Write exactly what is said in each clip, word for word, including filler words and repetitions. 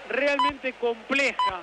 realmente compleja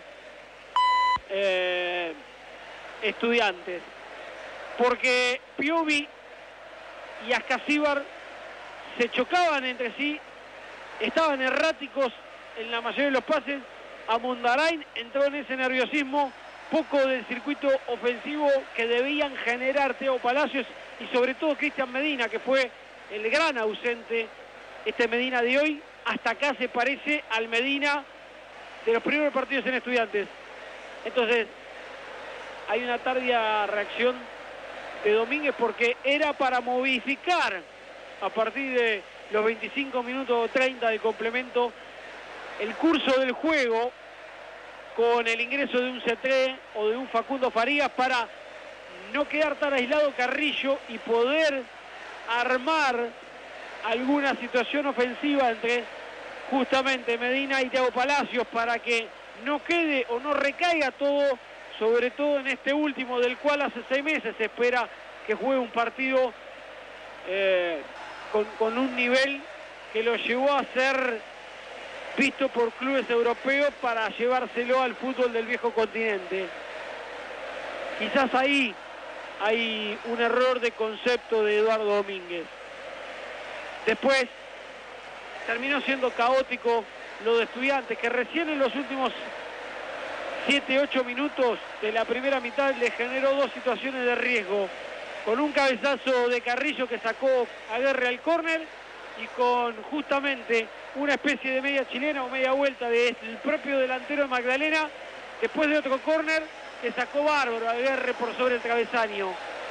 eh, Estudiantes, porque Piovi y Ascasíbar se chocaban entre sí, estaban erráticos en la mayoría de los pases. Amundarain entró en ese nerviosismo, poco del circuito ofensivo que debían generar Teo Palacios y sobre todo Cristian Medina, que fue el gran ausente. Este Medina de hoy hasta acá se parece al Medina de los primeros partidos en Estudiantes. Entonces hay una tardía reacción de Domínguez porque era para modificar a partir de los veinticinco minutos o treinta de complemento el curso del juego con el ingreso de un Cetré o de un Facundo Farías para no quedar tan aislado Carrillo y poder armar alguna situación ofensiva entre justamente Medina y Thiago Palacios para que no quede o no recaiga todo, sobre todo en este último, del cual hace seis meses se espera que juegue un partido eh, con, con un nivel que lo llevó a ser visto por clubes europeos para llevárselo al fútbol del viejo continente. Quizás ahí hay un error de concepto de Eduardo Domínguez. Después terminó siendo caótico lo de Estudiantes, que recién en los últimos siete ocho minutos de la primera mitad le generó dos situaciones de riesgo, con un cabezazo de Carrillo que sacó a Guerre al córner y con justamente una especie de media chilena o media vuelta del propio delantero de Magdalena, después de otro córner que sacó bárbaro a Guerre por sobre el travesaño.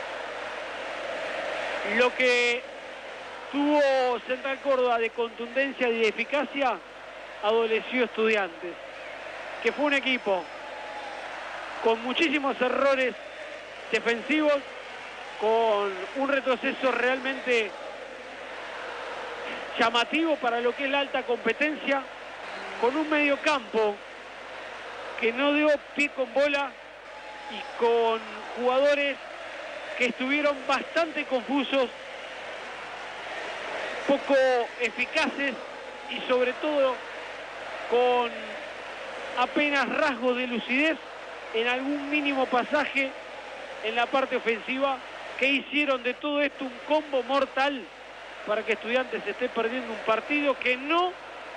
Lo que tuvo Central Córdoba de contundencia y de eficacia adoleció Estudiantes, que fue un equipo con muchísimos errores defensivos, con un retroceso realmente llamativo para lo que es la alta competencia, con un mediocampo que no dio pie con bola y con jugadores que estuvieron bastante confusos, poco eficaces y sobre todo con apenas rasgos de lucidez en algún mínimo pasaje en la parte ofensiva, que hicieron de todo esto un combo mortal para que Estudiantes esté perdiendo un partido que no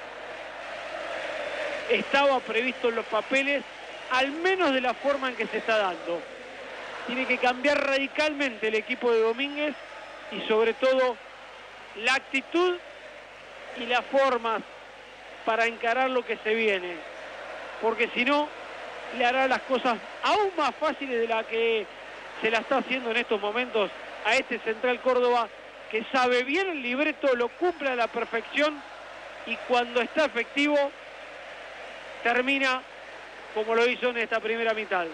estaba previsto en los papeles, al menos de la forma en que se está dando. Tiene que cambiar radicalmente el equipo de Domínguez y sobre todo la actitud y las formas para encarar lo que se viene, porque si no le hará las cosas aún más fáciles de la que se la está haciendo en estos momentos a este Central Córdoba, que sabe bien el libreto, lo cumple a la perfección y cuando está efectivo termina como lo hizo en esta primera mitad,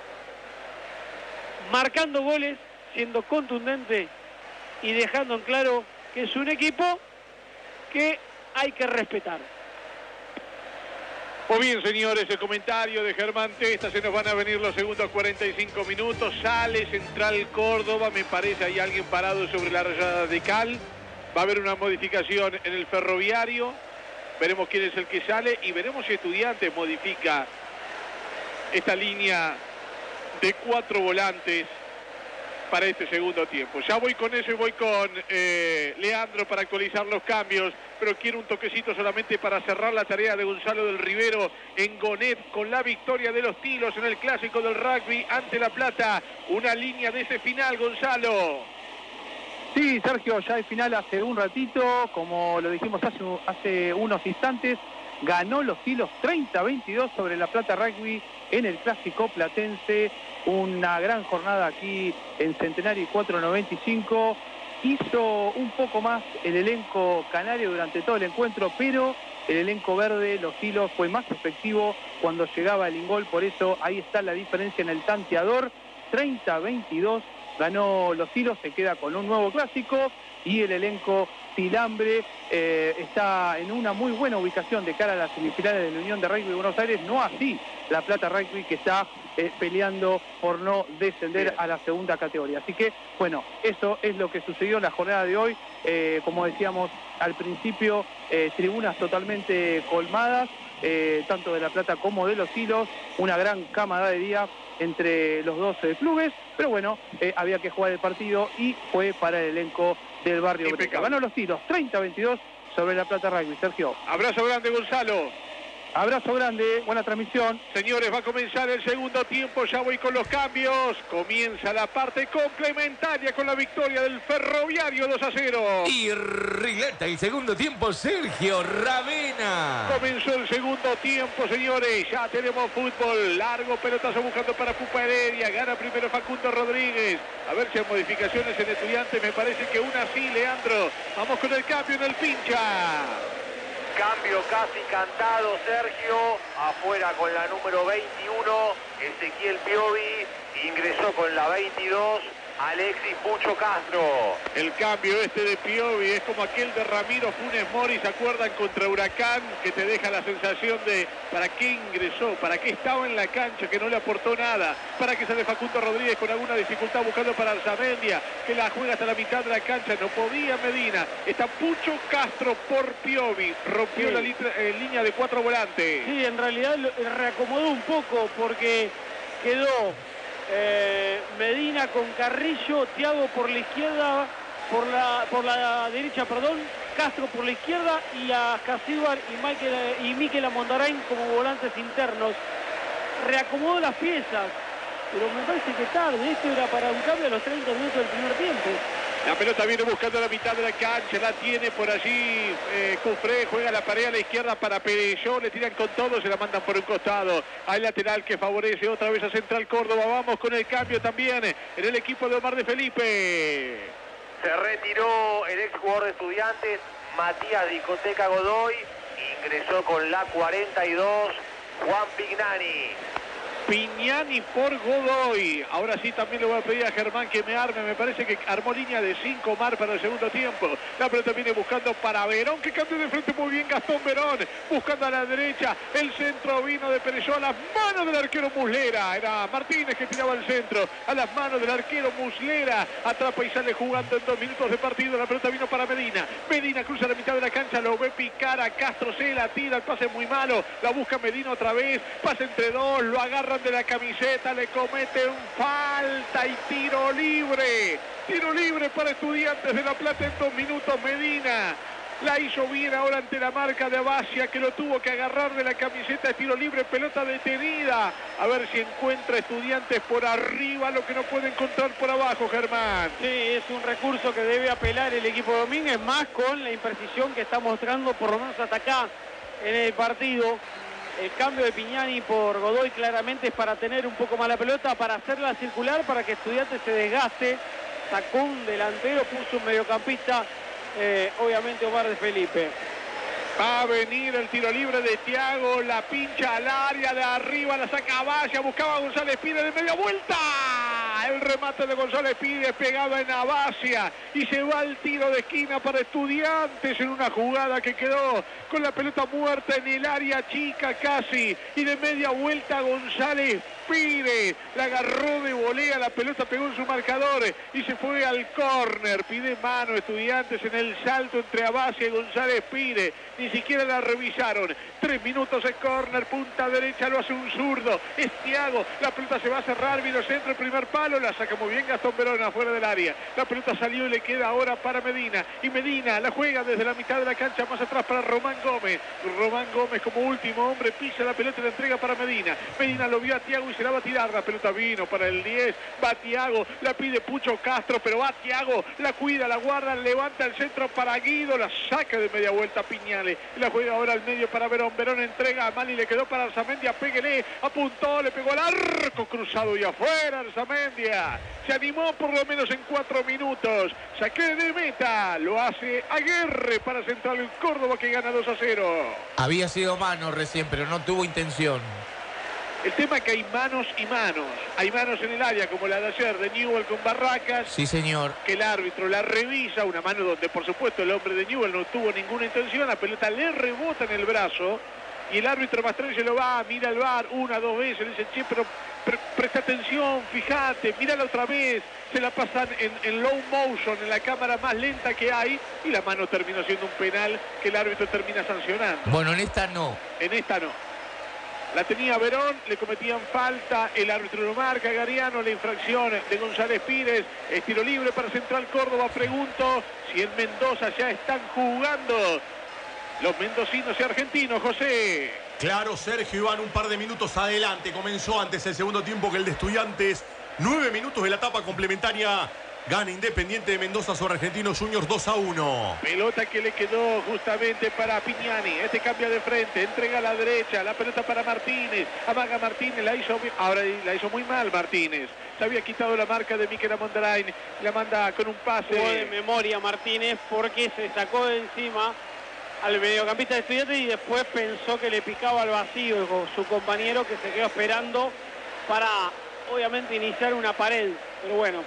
marcando goles, siendo contundente y dejando en claro que es un equipo que hay que respetar. Muy bien, señores, el comentario de Germán Testa. Se nos van a venir los segundos cuarenta y cinco minutos. Sale Central Córdoba. Me parece hay alguien parado sobre la rayada de cal. Va a haber una modificación en el Ferroviario. Veremos quién es el que sale y veremos si Estudiantes modifica esta línea de cuatro volantes para este segundo tiempo. Ya voy con eso y voy con eh, Leandro para actualizar los cambios, pero quiero un toquecito solamente para cerrar la tarea de Gonzalo del Rivero en Gonet con la victoria de los Tilos en el clásico del rugby ante La Plata. Una línea de ese final, Gonzalo. Sí, Sergio, ya el final hace un ratito, como lo dijimos hace, hace unos instantes, ganó los Tilos treinta a veintidós sobre La Plata Rugby en el clásico platense. Una gran jornada aquí en Centenario y cuatro noventa y cinco. Hizo un poco más el elenco canario durante todo el encuentro, pero el elenco verde, los Tilos, fue más efectivo cuando llegaba el ingol. Por eso ahí está la diferencia en el tanteador. treinta a veintidós ganó los Tilos, se queda con un nuevo clásico y el elenco Tilambre eh, está en una muy buena ubicación de cara a las semifinales de la Unión de Rugby de Buenos Aires, no así La Plata Rugby, que está eh, peleando por no descender Bien. a la segunda categoría. Así que, bueno, eso es lo que sucedió en la jornada de hoy. Eh, como decíamos al principio, eh, tribunas totalmente colmadas, eh, tanto de La Plata como de Los Silos, una gran camaradería entre los dos eh, clubes, pero bueno, eh, había que jugar el partido y fue para el elenco del barrio Breca. Ganó Los Silos treinta a veintidós sobre La Plata Rugby. Sergio. Abrazo grande, Gonzalo. Abrazo grande, buena transmisión. Señores, va a comenzar el segundo tiempo, ya voy con los cambios. Comienza la parte complementaria con la victoria del Ferroviario dos a cero. Y rileta el segundo tiempo, Sergio Ravena. Comenzó el segundo tiempo, señores. Ya tenemos fútbol. Largo pelotazo buscando para Pupa Heredia. Gana primero Facundo Rodríguez. A ver si hay modificaciones en Estudiantes. Me parece que una sí, Leandro. Vamos con el cambio en el pincha. Cambio casi cantado, Sergio. Afuera con la número veintiuno, Ezequiel Piovi. Ingresó con la veintidós, Alexis Pucho Castro. El cambio este de Piovi es como aquel de Ramiro Funes Mori, ¿se acuerdan? Contra Huracán, que te deja la sensación de ¿para qué ingresó? ¿Para qué estaba en la cancha? Que no le aportó nada. ¿Para qué sale Facundo Rodríguez con alguna dificultad buscando para Arzamendia? Que la juega hasta la mitad de la cancha. No podía Medina. Está Pucho Castro por Piovi. Rompió sí. la litra, eh, línea de cuatro volantes. Sí, en realidad lo reacomodó un poco porque quedó Eh, Medina con Carrillo, Thiago por la izquierda, por la por la derecha, perdón, Castro por la izquierda y a Casíbar y Michael y Miquel Amondarain como volantes internos. Reacomodó las piezas, pero me parece que tarde. Esto era para un cambio a los treinta minutos del primer tiempo. La pelota viene buscando la mitad de la cancha, la tiene por allí eh, Cufré, juega la pared a la izquierda para Pereyó, le tiran con todo, se la mandan por un costado. Hay lateral que favorece otra vez a Central Córdoba. Vamos con el cambio también en el equipo de Omar de Felipe. Se retiró el ex jugador de Estudiantes, Matías Discoteca Godoy. Ingresó con la cuarenta y dos, Juan Pignani. Pignani por Godoy. Ahora sí también le voy a pedir a Germán que me arme. Me parece que armó línea de cinco Mar para el segundo tiempo. La pelota viene buscando para Verón, que cambió de frente muy bien Gastón Verón. Buscando a la derecha. El centro vino de Pereyó a las manos del arquero Muslera. Era Martínez que tiraba el centro. A las manos del arquero Muslera. Atrapa y sale jugando en dos minutos de partido. La pelota vino para Medina. Medina cruza la mitad de la cancha. Lo ve picar a Castro. Se la tira. El pase muy malo. La busca Medina otra vez. Pasa entre dos. Lo agarran de la camiseta, le cometen falta y tiro libre. Tiro libre para Estudiantes de La Plata en dos minutos. Medina la hizo bien ahora ante la marca de Abacia, que lo tuvo que agarrar de la camiseta de tiro libre. Pelota detenida. A ver si encuentra Estudiantes por arriba lo que no puede encontrar por abajo, Germán. Sí, es un recurso que debe apelar el equipo Domínguez, más con la imprecisión que está mostrando por lo menos hasta acá en el partido. El cambio de Pignani por Godoy claramente es para tener un poco más la pelota, para hacerla circular, para que Estudiantes se desgaste. Sacó un delantero, puso un mediocampista, eh, obviamente Omar de Felipe. Va a venir el tiro libre de Thiago, la pincha al área de arriba, la saca a Valla, buscaba a González Pide de media vuelta. El remate de González Pide pegado en Abacia y se va el tiro de esquina para Estudiantes en una jugada que quedó con la pelota muerta en el área chica casi, y de media vuelta González Pide la agarró de volea, la pelota pegó en su marcador y se fue al córner. Pide mano Estudiantes en el salto entre Abacia y González Pide, ni siquiera la revisaron. Tres minutos de córner, punta derecha, lo hace un zurdo, es Thiago, la pelota se va a cerrar, vino centro, el primer palo, la saca muy bien Gastón Verón afuera del área. La pelota salió y le queda ahora para Medina, y Medina la juega desde la mitad de la cancha más atrás para Román Gómez. Román Gómez como último hombre pisa la pelota y la entrega para Medina. Medina lo vio a Thiago y se la va a tirar, la pelota vino para el diez, va Thiago, la pide Pucho Castro, pero va Thiago, la cuida, la guarda, levanta el centro para Guido, la saca de media vuelta Pignale, la juega ahora al medio para Verón. Verón entrega a Mali, le quedó para Arzamendia, péguele, apuntó, le pegó al arco cruzado y afuera Arzamendia. Se animó por lo menos en cuatro minutos. Saque de meta, lo hace Aguirre para Central Córdoba, que gana dos a cero. Había sido mano recién, pero no tuvo intención. El tema es que hay manos y manos. Hay manos en el área, como la de ayer de Newell con Barracas. Sí, señor. Que el árbitro la revisa, una mano donde por supuesto el hombre de Newell no tuvo ninguna intención. La pelota le rebota en el brazo y el árbitro Mastrelle lo va, mira el V A R una, dos veces, le dice, che, pero pre presta atención, fíjate, mírala otra vez, se la pasan en, en low motion, en la cámara más lenta que hay, y la mano terminó siendo un penal que el árbitro termina sancionando. Bueno, en esta no. En esta no. La tenía Verón, le cometían falta, el árbitro lo marca, Gariano, la infracción de González Pires, es tiro libre para Central Córdoba. Pregunto si en Mendoza ya están jugando los mendocinos y argentinos, José. Claro, Sergio, iban un par de minutos adelante, comenzó antes el segundo tiempo que el de Estudiantes, nueve minutos de la etapa complementaria. Gana Independiente de Mendoza sobre Argentinos Juniors dos a uno. Pelota que le quedó justamente para Pignani. Este cambia de frente, entrega a la derecha. La pelota para Martínez. Amaga Martínez, la hizo, ahora la hizo muy mal Martínez. Se había quitado la marca de Miquel Amondarain. La manda con un pase. Jugó de memoria Martínez porque se sacó de encima al mediocampista de Estudiantes y después pensó que le picaba al vacío con su compañero, que se quedó esperando para, obviamente, iniciar una pared. Pero bueno.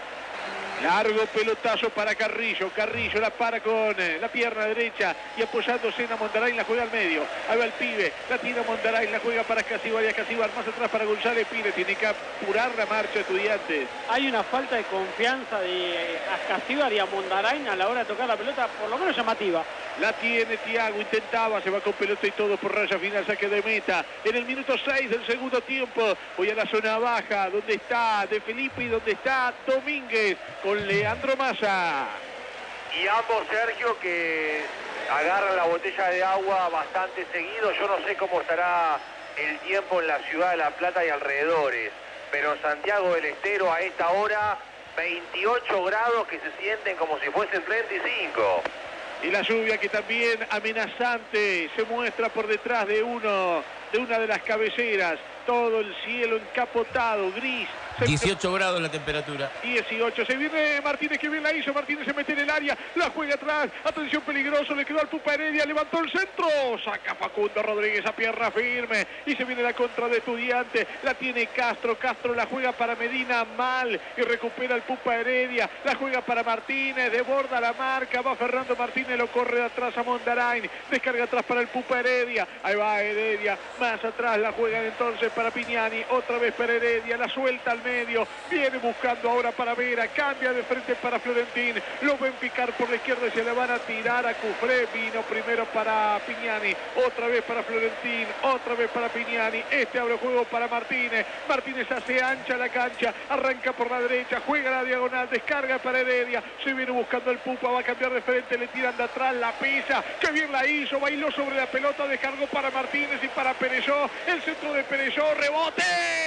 Largo pelotazo para Carrillo. Carrillo la para con eh, la pierna derecha y apoyándose en Amondarain, la juega al medio. Ahí va el pibe, la tira Amondarain, la juega para Casíbar y a Casíbar más atrás para González Pires. Tiene que apurar la marcha Estudiantes. Hay una falta de confianza de Casíbar y Amondarain a la hora de tocar la pelota, por lo menos llamativa. La tiene Thiago, intentaba, se va con pelota y todo por raya final, saque de meta. En el minuto seis del segundo tiempo, voy a la zona baja, donde está De Felipe y donde está Domínguez, con Leandro Massa. Y ambos, Sergio, que agarran la botella de agua bastante seguido. Yo no sé cómo estará el tiempo en la ciudad de La Plata y alrededores, pero en Santiago del Estero a esta hora, veintiocho grados que se sienten como si fuesen treinta y cinco. Y la lluvia que también amenazante se muestra por detrás de uno, de una de las cabeceras. Todo el cielo encapotado, gris. dieciocho grados la temperatura. dieciocho. Se viene Martínez, que bien la hizo. Martínez se mete en el área, la juega atrás. Atención, peligroso, le quedó al Pupa Heredia. Levantó el centro. Saca Facundo Rodríguez a pierna firme. Y se viene la contra de Estudiante. La tiene Castro. Castro la juega para Medina mal. Y recupera el Pupa Heredia. La juega para Martínez. Desborda la marca. Va Fernando Martínez. Lo corre de atrás a Mondarain. Descarga atrás para el Pupa Heredia. Ahí va Heredia. Más atrás la juegan entonces para Pignani. Otra vez para Heredia. La suelta al medio, viene buscando ahora para Vera, cambia de frente para Florentín, lo ven picar por la izquierda y se le van a tirar a Cufré. Vino primero para Pignani, otra vez para Florentín, otra vez para Pignani. Este abre juego para Martínez. Martínez hace ancha la cancha, arranca por la derecha, juega la diagonal, descarga para Heredia, se viene buscando el Pupa, va a cambiar de frente, le tiran de atrás, la pisa, que bien la hizo, bailó sobre la pelota, descargó para Martínez y para Pereyó, el centro de Pereyó, rebote,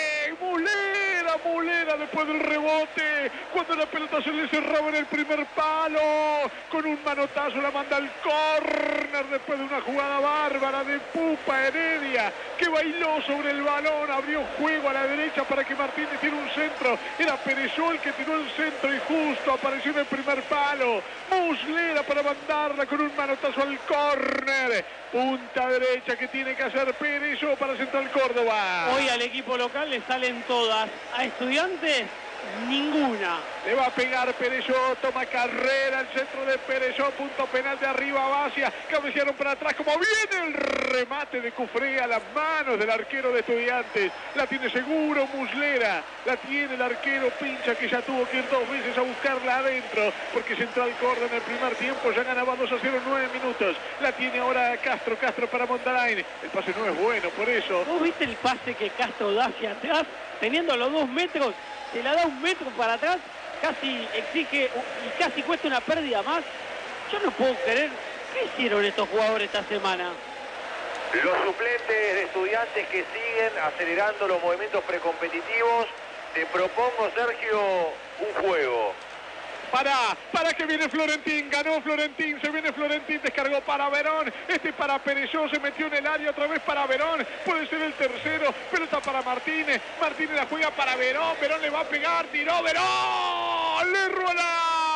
Mulera, Mulera después del rebote, cuando la pelota se le cerraba en el primer palo, con un manotazo la manda al córner después de una jugada bárbara de Pupa Heredia, que bailó sobre el balón, abrió juego a la derecha para que Martínez tiene un centro, era Pereyó el que tiró el centro y justo apareció en el primer palo, Muslera para mandarla con un manotazo al córner, punta derecha que tiene que hacer Pereyó para Central Córdoba. Hoy al equipo local le salen todas, a Estudiantes ninguna. Le va a pegar Pereyó, toma carrera, el centro de Pereyó, punto penal de arriba a Bacia, cabecearon para atrás, como viene el remate de Cufré a las manos del arquero de Estudiantes, la tiene seguro Muslera, la tiene el arquero Pincha, que ya tuvo que ir dos veces a buscarla adentro, porque Central Córdoba en el primer tiempo ya ganaba dos a cero, nueve minutos, la tiene ahora Castro, Castro para Mondarain, el pase no es bueno, por eso. ¿Vos viste el pase que Castro da hacia atrás, teniendo los dos metros? Se la da un metro para atrás, casi exige y casi cuesta una pérdida más. Yo no puedo creer, ¿qué hicieron estos jugadores esta semana? Los suplentes de Estudiantes que siguen acelerando los movimientos precompetitivos. Te propongo, Sergio, un juego. Para, para que viene Florentín, ganó Florentín, se viene Florentín, descargó para Verón, este para Pereyó, se metió en el área otra vez para Verón, puede ser el tercero, pelota para Martínez, Martínez la juega para Verón, Verón le va a pegar, tiró Verón, le erró al arco,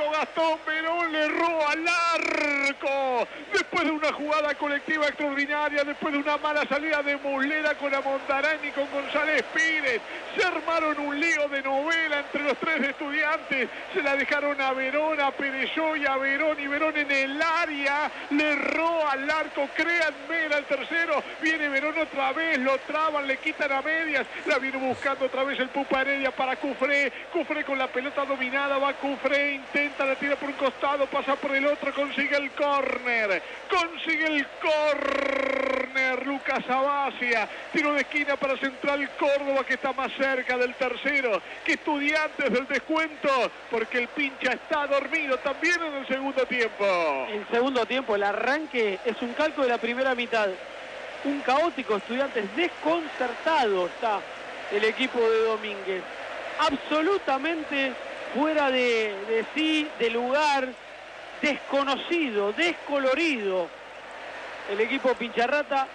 centro, Gastón Verón le erró al arco. Después de una jugada colectiva extraordinaria, después de una mala salida de Muslera con Amondarán y con González Pires, se armaron un lío de novela entre los tres de Estudiantes. Se la dejaron a Verón, a Pereyó y a Verón, y Verón en el área le erró al arco. Créanme, era el tercero. Viene Verón otra vez, lo traban, le quitan a medias. La viene buscando otra vez el Pupa Heredia para Cufré. Cufré con la pelota dominada, va Cufré, intenta, la tira por un costado, pasa por el otro, consigue el córner. Consigue el córner Lucas Abacia. Tiro de esquina para Central Córdoba, que está más cerca del tercero que Estudiantes del descuento, porque el pincha está dormido también en el segundo tiempo. El segundo tiempo, el arranque es un calco de la primera mitad. Un caótico Estudiantes, desconcertado está el equipo de Domínguez. Absolutamente fuera de, de sí, de lugar, desconocido, descolorido. El equipo Pincharrata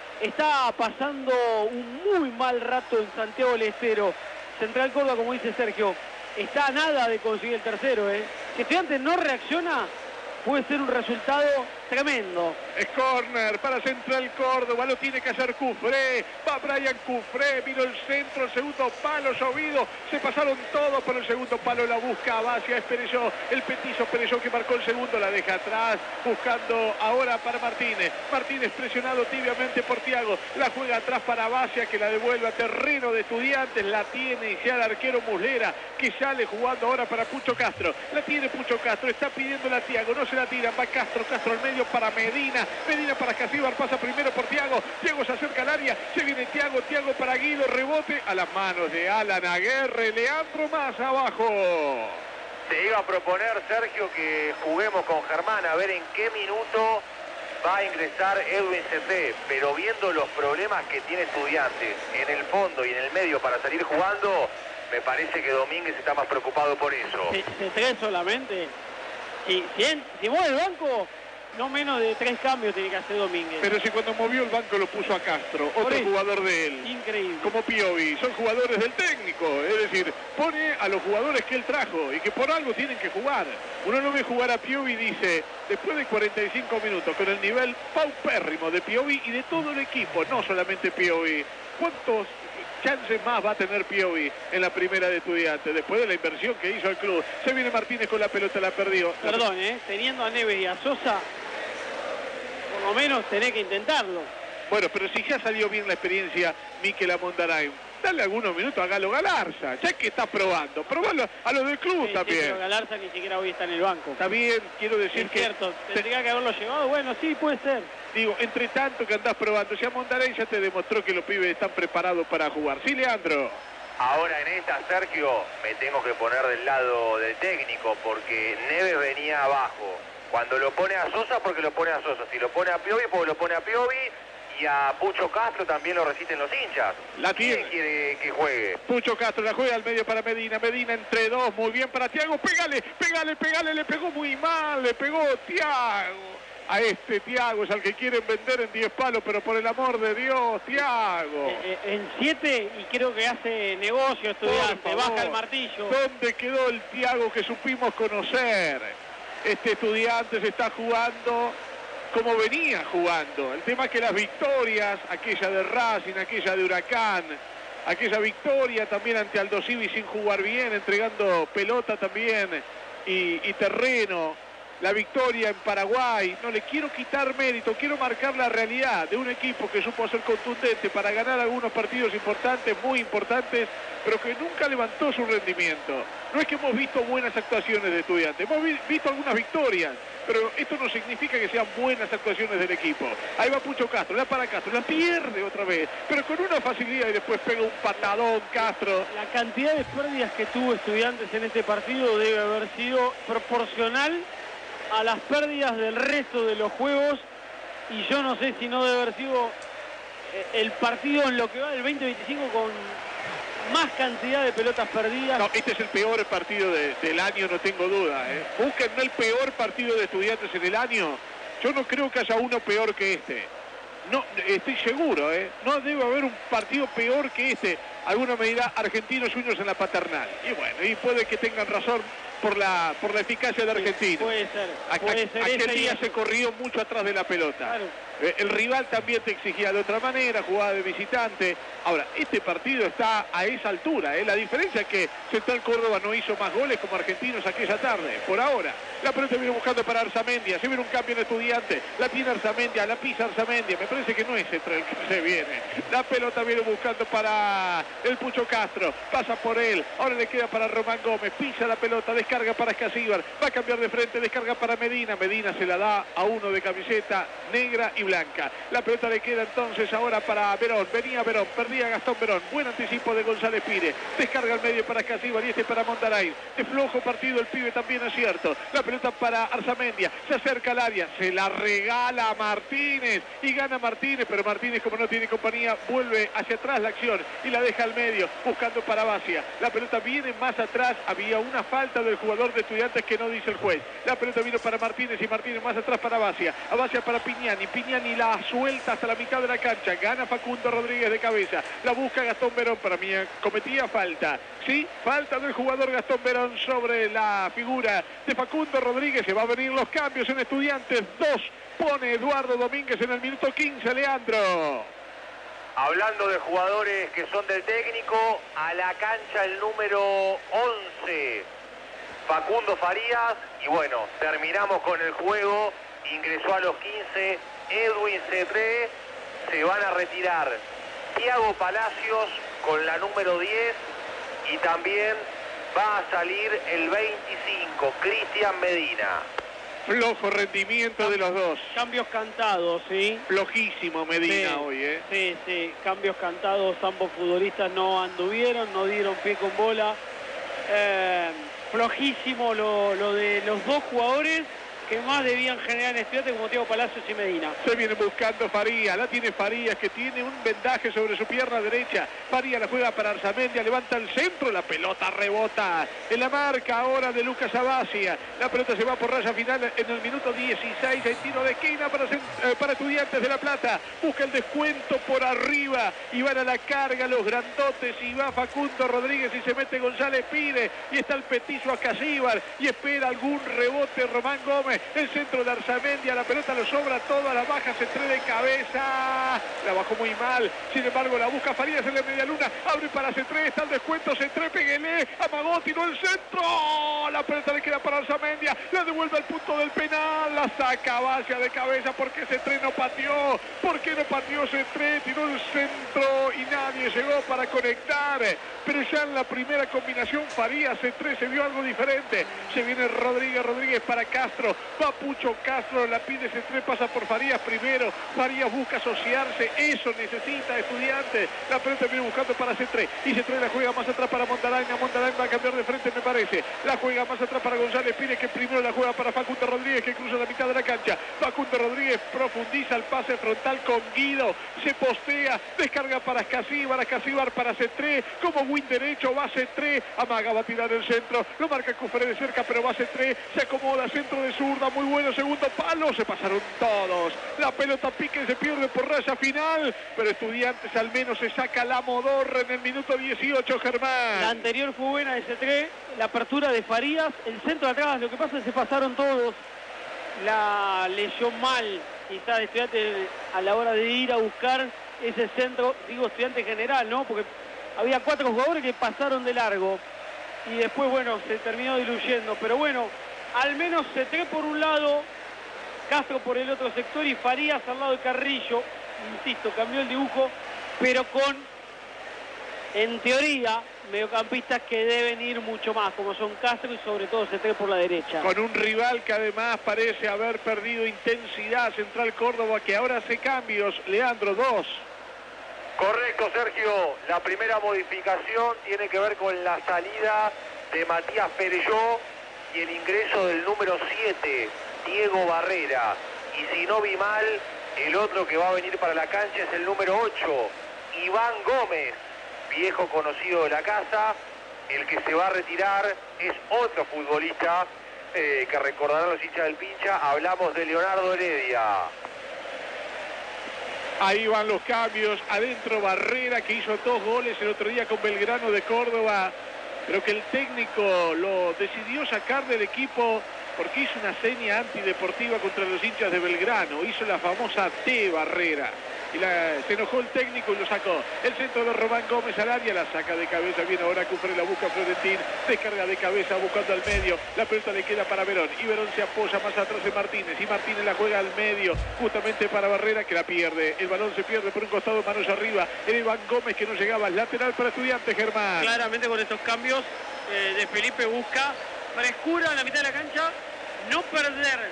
está pasando un muy mal rato en Santiago del Estero. Central Córdoba, como dice Sergio, está a nada de conseguir el tercero, ¿eh? Si Estudiantes no reacciona, puede ser un resultado tremendo. Es córner para Central Córdoba, lo tiene que hacer Cufré, va Brian Cufré, vino el centro, el segundo palo, llovido, se pasaron todos por el segundo palo, la busca Abacia, es Pereyó, el petizo Pereyó que marcó el segundo, la deja atrás, buscando ahora para Martínez, Martínez presionado tibiamente por Thiago, la juega atrás para Abacia, que la devuelve a terreno de Estudiantes, la tiene ya el arquero Muslera, que sale jugando ahora para Pucho Castro, la tiene Pucho Castro, está pidiendo a Thiago, no se la tiran, va Castro, Castro al medio para Medina, Medina para Casíbar, pasa primero por Thiago, Thiago se acerca al área, se viene Thiago, Thiago para Guido, rebote a las manos de Alan Aguerre, Leandro más abajo. Te iba a proponer, Sergio, que juguemos con Germán a ver en qué minuto va a ingresar Edwin Ceté, pero viendo los problemas que tiene Estudiantes en el fondo y en el medio para salir jugando, me parece que Domínguez está más preocupado por eso. Ceté solamente. Si, si, si mueve el banco, no menos de tres cambios tiene que hacer Domínguez. Pero si cuando movió el banco lo puso a Castro, otro eso, jugador de él. Increíble. Como Piovi, son jugadores del técnico. Es decir, pone a los jugadores que él trajo y que por algo tienen que jugar. Uno no ve jugar a Piovi, dice, después de cuarenta y cinco minutos, con el nivel paupérrimo de Piovi y de todo el equipo, no solamente Piovi. ¿Cuántos chances más va a tener Piovi en la primera de Estudiantes después de la inversión que hizo el club? Se viene Martínez con la pelota, la perdió. Perdón, ¿eh? Teniendo a Neves y a Sosa, por lo menos tenés que intentarlo. Bueno, pero si ya salió bien la experiencia Mikel Amondarán, dale algunos minutos a Galo Galarza, ya que está probando, probalo a los del club sí, también. Sí, pero Galarza ni siquiera hoy está en el banco. Está bien, quiero decir es que... cierto, tendría que haberlo llevado, bueno, sí, puede ser. Digo, entre tanto que andás probando, si Amondarán ya te demostró que los pibes están preparados para jugar. Sí, Leandro. Ahora en esta, Sergio, me tengo que poner del lado del técnico, porque Neves venía abajo. Cuando lo pone a Sosa, porque lo pone a Sosa. Si lo pone a Piovi, porque lo pone a Piovi. Y a Pucho Castro también lo resisten los hinchas. La tiene. ¿Quién quiere que juegue? Pucho Castro la juega al medio para Medina. Medina entre dos, muy bien para Thiago. Pégale, pégale, pégale. Le pegó muy mal, le pegó Thiago. A este Thiago es al que quieren vender en diez palos, pero por el amor de Dios, Thiago. Eh, eh, en siete y creo que hace negocio Estudiante, baja el martillo. ¿Dónde quedó el Thiago que supimos conocer? Este Estudiante se está jugando como venía jugando. El tema es que las victorias, aquella de Racing, aquella de Huracán, aquella victoria también ante Aldo Civi sin jugar bien, entregando pelota también y, y terreno. La victoria en Paraguay, no le quiero quitar mérito, quiero marcar la realidad de un equipo que supo ser contundente para ganar algunos partidos importantes, muy importantes, pero que nunca levantó su rendimiento. No es que hemos visto buenas actuaciones de Estudiantes, hemos vi visto algunas victorias, pero esto no significa que sean buenas actuaciones del equipo. Ahí va Pucho Castro, la para Castro, la pierde otra vez, pero con una facilidad y después pega un patadón Castro. La cantidad de pérdidas que tuvo Estudiantes en este partido debe haber sido proporcional a las pérdidas del resto de los juegos, y yo no sé si no debe haber sido el partido en lo que va del veinte veinticinco con más cantidad de pelotas perdidas. No, este es el peor partido de, del año, no tengo duda, ¿eh? Busquen el peor partido de Estudiantes en el año. Yo no creo que haya uno peor que este. No, estoy seguro, ¿eh? No debe haber un partido peor que este. Alguno me dirá Argentinos Juniors en la Paternal. Y bueno, y puede que tengan razón. por la por la eficacia de Argentino. Puede ser, A- puede a- ser aquel ese día y- se corrió mucho atrás de la pelota. Claro. Eh, El rival también te exigía de otra manera, jugaba de visitante. Ahora, este partido está a esa altura. ¿eh? La diferencia es que Central Córdoba no hizo más goles como Argentinos aquella tarde, por ahora. La pelota viene buscando para Arzamendia, se viene un cambio en Estudiante, la tiene Arzamendia, la pisa Arzamendia, me parece que no es Central el que se viene. La pelota viene buscando para el Pucho Castro, pasa por él, ahora le queda para Román Gómez, pisa la pelota, descarga para Escasíbar, va a cambiar de frente, descarga para Medina, Medina se la da a uno de camiseta negra y blanca. La pelota le queda entonces ahora para Verón, venía Verón, perdía Gastón Verón, buen anticipo de González Pire, descarga al medio para Escasíbar y este para Montaray, de flojo partido el pibe también es cierto, la pelota para Arzamendia, se acerca al área, se la regala a Martínez y gana Martínez, pero Martínez como no tiene compañía vuelve hacia atrás la acción y la deja al medio buscando para Basia, la pelota viene más atrás, había una falta del jugador de Estudiantes que no dice el juez, la pelota vino para Martínez y Martínez más atrás para Basia, a Basia para Piñani, Piñani la suelta hasta la mitad de la cancha, gana Facundo Rodríguez de cabeza, la busca Gastón Verón, para mí cometía falta, sí, falta del jugador Gastón Verón sobre la figura de Facundo Rodríguez, se va a venir los cambios en Estudiantes, dos pone Eduardo Domínguez en el minuto quince, Leandro. Hablando de jugadores que son del técnico, a la cancha el número once, Facundo Farías, y bueno, terminamos con el juego, ingresó a los quince, Edwin Cetré, se van a retirar Thiago Palacios con la número diez, y también va a salir el veinticinco, Cristian Medina. Flojo rendimiento de los dos. Cambios cantados, ¿sí? Flojísimo Medina Sí, hoy, ¿eh? Sí, sí, cambios cantados, ambos futbolistas no anduvieron, no dieron pie con bola. Eh, flojísimo lo, lo de los dos jugadores que más debían generar en Estudiantes, como Thiago Palacios y Medina. Se viene buscando Farías, la tiene Farías que tiene un vendaje sobre su pierna derecha. Farías la juega para Arzamendia, levanta el centro, la pelota rebota en la marca ahora de Lucas Abacia. La pelota se va por raya final en el minuto dieciséis, hay tiro de esquina para, eh, para Estudiantes de La Plata. Busca el descuento por arriba y van a la carga los grandotes y va Facundo Rodríguez y se mete González Pire y está el petizo a Casíbar y espera algún rebote Román Gómez. El centro de Arzamendia, la pelota lo sobra toda, la baja, se trae de cabeza, la bajó muy mal, sin embargo la busca Farías en la media luna, abre para Cetré, está el descuento, Cetré, Peguelé, amagó, tiró el centro, la pelota le queda para Arzamendia, la devuelve al punto del penal, la saca Basia de cabeza porque Cetré no pateó, ¿por qué no pateó Cetré? Tiró el centro y nadie llegó para conectar, pero ya en la primera combinación Farías, Cetré se vio algo diferente, se viene Rodríguez, Rodríguez para Castro, va Pucho Castro, la pide Cetré, pasa por Farías primero, Farías busca asociarse, eso necesita Estudiantes, la pelota viene buscando para Cetré, y Cetré la juega más atrás para Montaraña, Montaraña va a cambiar de frente me parece, la juega más atrás para González Pires, que primero la juega para Facundo Rodríguez, que cruza la mitad de la cancha, Facundo Rodríguez profundiza el pase frontal con Guido, se postea, descarga para Escasíbar, Escasíbar para Cetré, como win derecho va Cetré, amaga, va a tirar el centro, lo marca Cufré de cerca, pero va Cetré, se acomoda, centro de zurda, muy bueno, segundo palo, se pasaron todos, la pelota pica y se pierde por raya final, pero Estudiantes al menos se saca la modorra en el minuto dieciocho, Germán. La anterior fue buena de Cetré, la apertura de Farías, el centro de atrás, lo que pasa es que se pasaron todos, la leyó mal, quizás Estudiantes a la hora de ir a buscar ese centro, digo Estudiante general, ¿no? Porque había cuatro jugadores que pasaron de largo y después, bueno, se terminó diluyendo, pero bueno, al menos Cetré por un lado, Castro por el otro sector y Farías al lado de Carrillo, insisto, cambió el dibujo, pero con, en teoría, mediocampistas que deben ir mucho más, como son Castro y sobre todo Cetré por la derecha. Con un rival que además parece haber perdido intensidad, Central Córdoba, que ahora hace cambios, Leandro, dos. Correcto, Sergio. La primera modificación tiene que ver con la salida de Matías Perelló y el ingreso del número siete, Diego Barrera. Y si no vi mal, el otro que va a venir para la cancha es el número ocho, Iván Gómez, viejo conocido de la casa. El que se va a retirar es otro futbolista eh, que recordarán los hinchas del Pincha. Hablamos de Leonardo Heredia. Ahí van los cambios, adentro Barrera, que hizo dos goles el otro día con Belgrano de Córdoba. pero que el técnico lo decidió sacar del equipo porque hizo una seña antideportiva contra los hinchas de Belgrano, hizo la famosa T barrera. Y la, se enojó el técnico y lo sacó. El centro de Román Gómez al área, la saca de cabeza, viene ahora Cufré, la busca Florentín, descarga de cabeza buscando al medio, la pelota le queda para Verón, y Verón se apoya más atrás de Martínez, y Martínez la juega al medio, justamente para Barrera, que la pierde. El balón se pierde por un costado, manos arriba, el Iván Gómez que no llegaba, lateral para Estudiantes, Germán. Claramente con estos cambios eh, de Felipe busca frescura en la mitad de la cancha, no perder,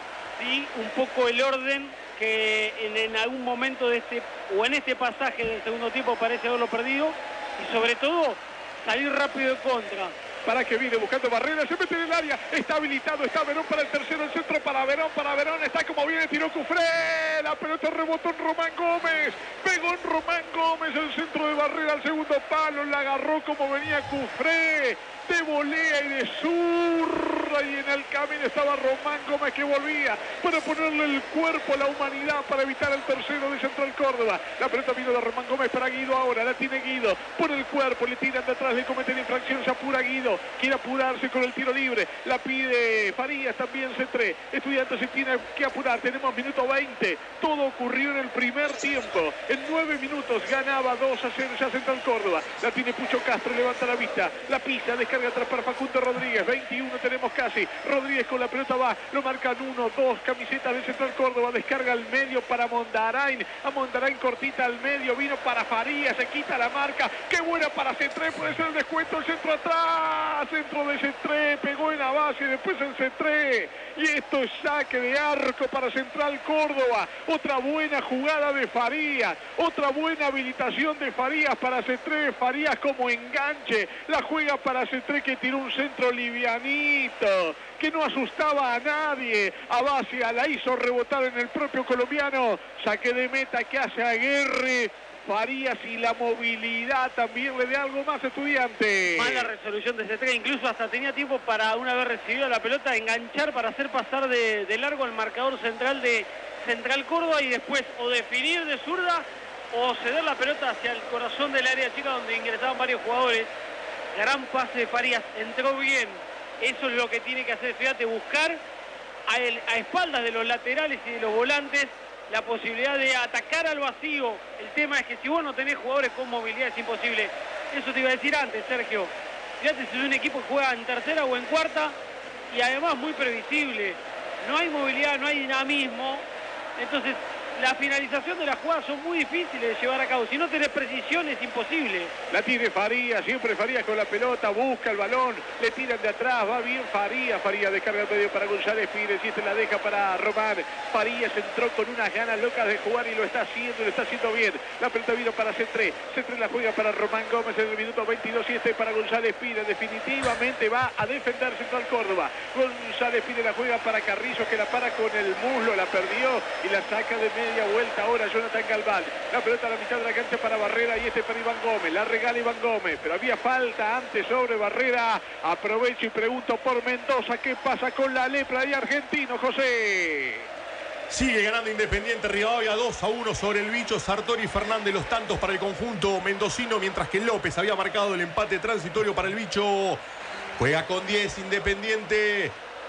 sí, un poco el orden que en, en algún momento de este o en este pasaje del segundo tiempo parece haberlo perdido, y sobre todo salir rápido de contra. Para que viene buscando Barrera, se mete en el área, está habilitado, está Verón para el tercero, el centro para Verón, para Verón, está como viene, tiró Cufré, la pelota rebotó en Román Gómez, pegó en Román Gómez, el centro de Barrera al segundo palo, la agarró como venía Cufré, de volea y de zurda, y en el camino estaba Román Gómez que volvía para ponerle el cuerpo a la humanidad para evitar el tercero de Central Córdoba. La pelota vino de Román Gómez para Guido ahora, la tiene Guido, pone el cuerpo, le tiran de atrás, le cometen infracción, se apura Guido, quiere apurarse con el tiro libre, la pide Farías, también Cetré. Estudiantes se tiene que apurar, tenemos minuto veinte, todo ocurrió en el primer tiempo, en nueve minutos ganaba dos a cero ya Central Córdoba, la tiene Pucho Castro, levanta la vista, la pisa, descarga atrás para Facundo Rodríguez, veintiuno tenemos casi, Rodríguez con la pelota va, lo marcan uno, dos, camisetas de Central Córdoba, descarga al medio para Mondarain, a Mondarain cortita al medio, vino para Farías, se quita la marca, qué buena para Cetré, puede ser el descuento, el centro atrás, centro de Cetré, pegó en la base, después en Cetré, y esto es saque de arco para Central Córdoba, otra buena jugada de Farías, otra buena habilitación de Farías para Cetré, Farías como enganche, la juega para Cetré que tiró un centro livianito, que no asustaba a nadie, a Basia la hizo rebotar en el propio colombiano, saque de meta que hace Aguirre, Farías y la movilidad también le da algo más a Estudiantes. Mala resolución de Cetré, incluso hasta tenía tiempo para, una vez recibido la pelota, enganchar para hacer pasar de, de largo al marcador central de Central Córdoba y después o definir de zurda o ceder la pelota hacia el corazón del área chica donde ingresaban varios jugadores. Gran pase de Farías, entró bien. Eso es lo que tiene que hacer Estudiantes, buscar a, el, a espaldas de los laterales y de los volantes la posibilidad de atacar al vacío. El tema es que si vos no tenés jugadores con movilidad es imposible. Eso te iba a decir antes, Sergio. Estudiantes es un equipo que juega en tercera o en cuarta y además muy previsible. No hay movilidad, no hay dinamismo. Entonces la finalización de las jugadas son muy difíciles de llevar a cabo. Si no tenés precisión es imposible. La tiene Farías, siempre Farías con la pelota, busca el balón, le tiran de atrás, va bien Farías, Farías descarga el medio para González Pires y este la deja para Román. Farías entró con unas ganas locas de jugar y lo está haciendo, lo está haciendo bien. La pelota vino para Cetré, Cetré la juega para Román Gómez en el minuto veintidós y este para González Pires. Definitivamente va a defender Central Córdoba. González Pires la juega para Carrillo que la para con el muslo, la perdió y la saca de medio. Media vuelta ahora Jonathan Galván, la pelota a la mitad de la cancha para Barrera y este para Iván Gómez, la regala Iván Gómez, pero había falta antes sobre Barrera. Aprovecho y pregunto por Mendoza, ¿qué pasa con la lepra de Argentino, José? Sigue ganando Independiente Rivadavia dos a uno sobre el Bicho. Sartori y Fernández los tantos para el conjunto mendocino, mientras que López había marcado el empate transitorio para el Bicho. Juega con diez Independiente.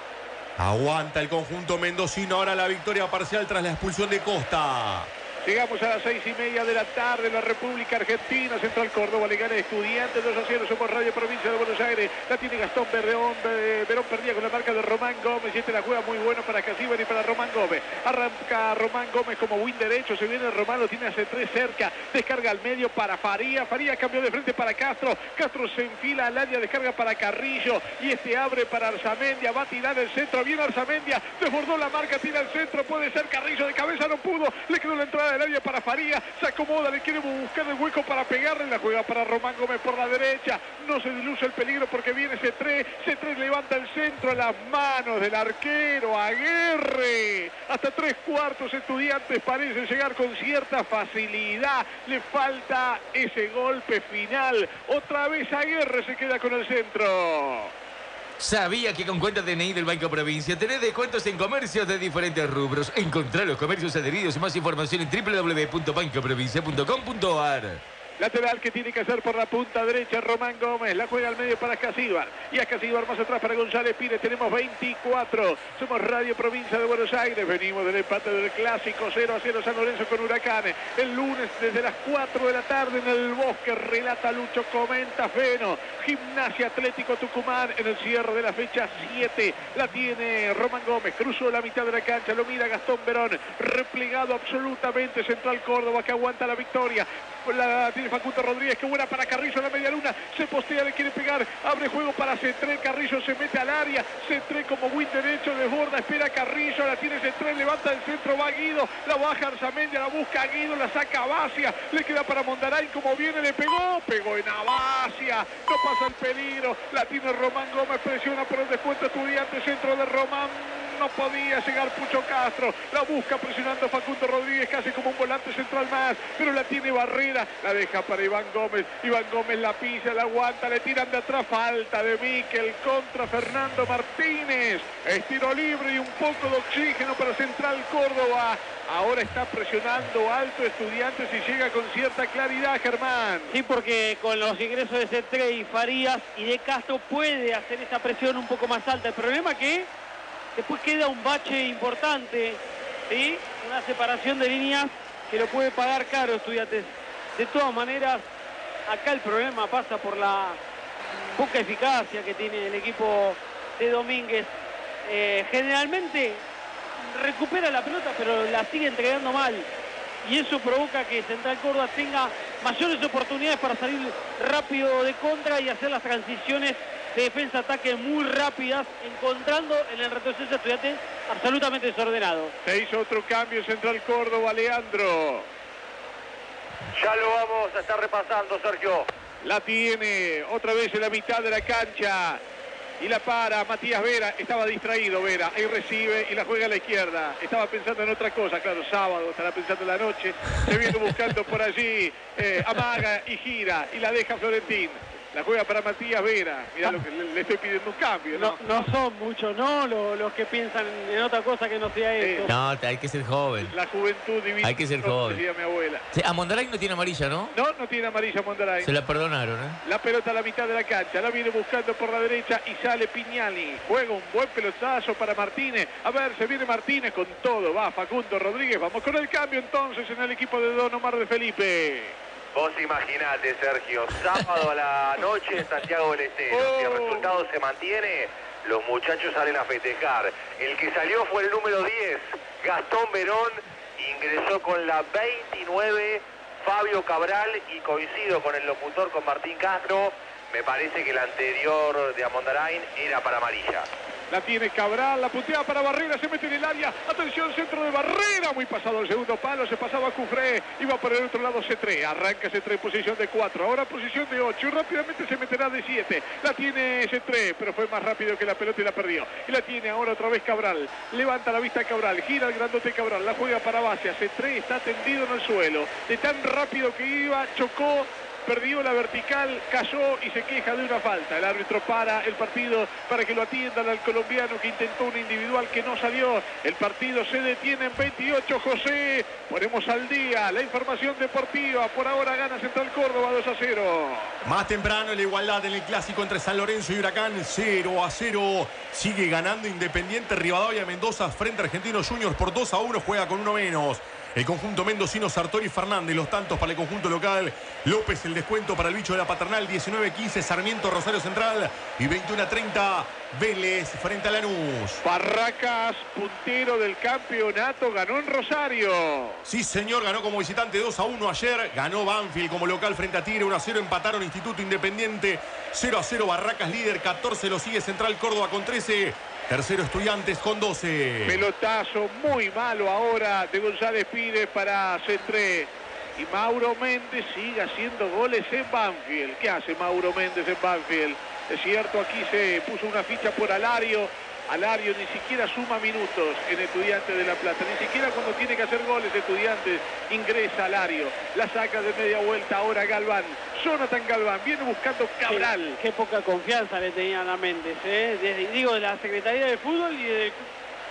Aguanta el conjunto mendocino, ahora la victoria parcial tras la expulsión de Costa. Llegamos a las seis y media de la tarde en la República Argentina. Central Córdoba le gana Estudiantes dos a cero. Somos Radio Provincia de Buenos Aires. La tiene Gastón Verón. Verón perdía con la marca de Román Gómez. Y este la juega muy bueno para Casíbar y para Román Gómez. Arranca Román Gómez como win derecho. Se viene Román, lo tiene a Cetré cerca. Descarga al medio para Farías. Farías cambió de frente para Castro. Castro se enfila al área. Descarga para Carrillo. Y este abre para Arzamendia. Va a tirar el centro. Viene Arzamendia. Desbordó la marca. Tira el centro. Puede ser Carrillo de cabeza. No pudo. Le quedó la entrada del área para Farías, se acomoda, le quiere buscar el hueco para pegarle, la juega para Román Gómez por la derecha, no se diluye el peligro porque viene Cetré, Cetré levanta el centro a las manos del arquero, Aguirre, hasta tres cuartos Estudiantes parece llegar con cierta facilidad, le falta ese golpe final, otra vez Aguirre se queda con el centro. ¿Sabía que con cuenta D N I del Banco Provincia tenés descuentos en comercios de diferentes rubros? Encontrá los comercios adheridos y más información en doble u doble u doble u punto banco provincia punto com punto a r. Lateral que tiene que hacer por la punta derecha Román Gómez. La juega al medio para Ascasíbar. Y Ascasíbar más atrás para González Pires. Tenemos veinticuatro. Somos Radio Provincia de Buenos Aires. Venimos del empate del Clásico. cero a cero San Lorenzo con Huracán. El lunes desde las cuatro de la tarde en el Bosque. Relata Lucho, comenta Feno. Gimnasia Atlético Tucumán en el cierre de la fecha siete. La tiene Román Gómez. Cruzó la mitad de la cancha. Lo mira Gastón Verón. Replegado absolutamente Central Córdoba que aguanta la victoria. La tiene Facundo Rodríguez, que buena para Carrillo en la media luna, se postea, le quiere pegar, abre juego para Centré, Carrillo se mete al área, Centré como win derecho, desborda, espera Carrillo, la tiene Centré, levanta el centro, va Guido, la baja Arzamendia, la busca Guido, la saca Bacia, le queda para Mondarain, como viene, le pegó, pegó en Abacia, no pasa el peligro, la tiene Román Gómez, presiona por el descuento Estudiante, centro de Román. No podía llegar Pucho Castro, la busca presionando Facundo Rodríguez casi como un volante central más, pero la tiene Barrera, la deja para Iván Gómez, Iván Gómez la pisa, la aguanta, le tiran de atrás, falta de Miquel contra Fernando Martínez, es tiro libre y un poco de oxígeno para Central Córdoba. Ahora está presionando alto Estudiantes y llega con cierta claridad, Germán. Sí, porque con los ingresos de Centré y Farías y de Castro puede hacer esa presión un poco más alta. El problema es que después queda un bache importante, ¿sí? Una separación de líneas que lo puede pagar caro Estudiantes. De todas maneras, acá el problema pasa por la poca eficacia que tiene el equipo de Domínguez. Eh, generalmente recupera la pelota, pero la sigue entregando mal. Y eso provoca que Central Córdoba tenga mayores oportunidades para salir rápido de contra y hacer las transiciones de defensa-ataque muy rápidas, encontrando en el retroceso Estudiantes absolutamente desordenado. Se hizo otro cambio en Central Córdoba, Leandro. Ya lo vamos a estar repasando, Sergio. La tiene otra vez en la mitad de la cancha. Y la para Matías Vera, estaba distraído Vera, ahí recibe y la juega a la izquierda. Estaba pensando en otra cosa, claro, sábado, estará pensando en la noche. Se viene buscando por allí, eh, amaga y gira y la deja Florentín. La juega para Matías Vera. Mirá lo que le, le estoy pidiendo un cambio, ¿no? No, no son muchos, ¿no? Los, los que piensan en otra cosa que no sea esto. No, hay que ser joven. La juventud divina. Hay que ser joven. Decía mi abuela. Sí, a Mondarain no tiene amarilla, ¿no? No, no tiene amarilla Mondarain. Se la perdonaron, ¿eh? La pelota a la mitad de la cancha. La viene buscando por la derecha y sale Pignani. Juega un buen pelotazo para Martínez. A ver, se viene Martínez con todo. Va Facundo Rodríguez. Vamos con el cambio entonces en el equipo de Don Omar de Felipe. Vos imaginate, Sergio, sábado a la noche en Santiago del Estero. Oh. Si el resultado se mantiene, los muchachos salen a festejar. El que salió fue el número diez, Gastón Verón. Ingresó con la veintinueve, Fabio Cabral. Y coincido con el locutor, con Martín Castro. Me parece que el anterior de Amondarain era para amarilla. La tiene Cabral, la puntea para Barrera, se mete en el área. Atención, centro de Barrera, muy pasado el segundo palo, se pasaba Cufré, iba por el otro lado Cetré, arranca Cetré en posición de cuatro, ahora posición de ocho, y rápidamente se meterá de siete. La tiene Cetré, pero fue más rápido que la pelota y la perdió. Y la tiene ahora otra vez Cabral, levanta la vista Cabral, gira el grandote Cabral, la juega para Bacia, Cetré está tendido en el suelo. De tan rápido que iba, chocó, perdió la vertical, cayó y se queja de una falta. El árbitro para el partido para que lo atiendan al colombiano que intentó una individual que no salió. El partido se detiene en veintiocho, José. Ponemos al día la información deportiva. Por ahora gana Central Córdoba dos a cero. Más temprano la igualdad en el clásico entre San Lorenzo y Huracán, cero a cero. Sigue ganando Independiente Rivadavia Mendoza frente a Argentinos Juniors por dos a uno, juega con uno menos. El conjunto mendocino, Sartori Fernández, los tantos para el conjunto local. López, el descuento para el bicho de la Paternal, diecinueve quince, Sarmiento, Rosario Central. Y veintiuno a treinta, Vélez frente a Lanús. Barracas, puntero del campeonato, ganó en Rosario. Sí, señor, ganó como visitante dos a uno ayer. Ganó Banfield como local frente a Tigre, uno a cero. Empataron Instituto Independiente, cero a cero. Barracas líder, catorce lo sigue Central Córdoba con trece. Tercero Estudiantes con doce. Pelotazo muy malo ahora de González Pires para Cetré. Y Mauro Méndez sigue haciendo goles en Banfield. ¿Qué hace Mauro Méndez en Banfield? Es cierto, aquí se puso una ficha por Alario. Alario ni siquiera suma minutos en Estudiantes de La Plata. Ni siquiera cuando tiene que hacer goles Estudiantes ingresa Alario. La saca de media vuelta ahora Galván. Jonathan Galván viene buscando Cabral. Qué, qué poca confianza le tenían a Méndez, ¿eh? Desde, digo, de la Secretaría de Fútbol y del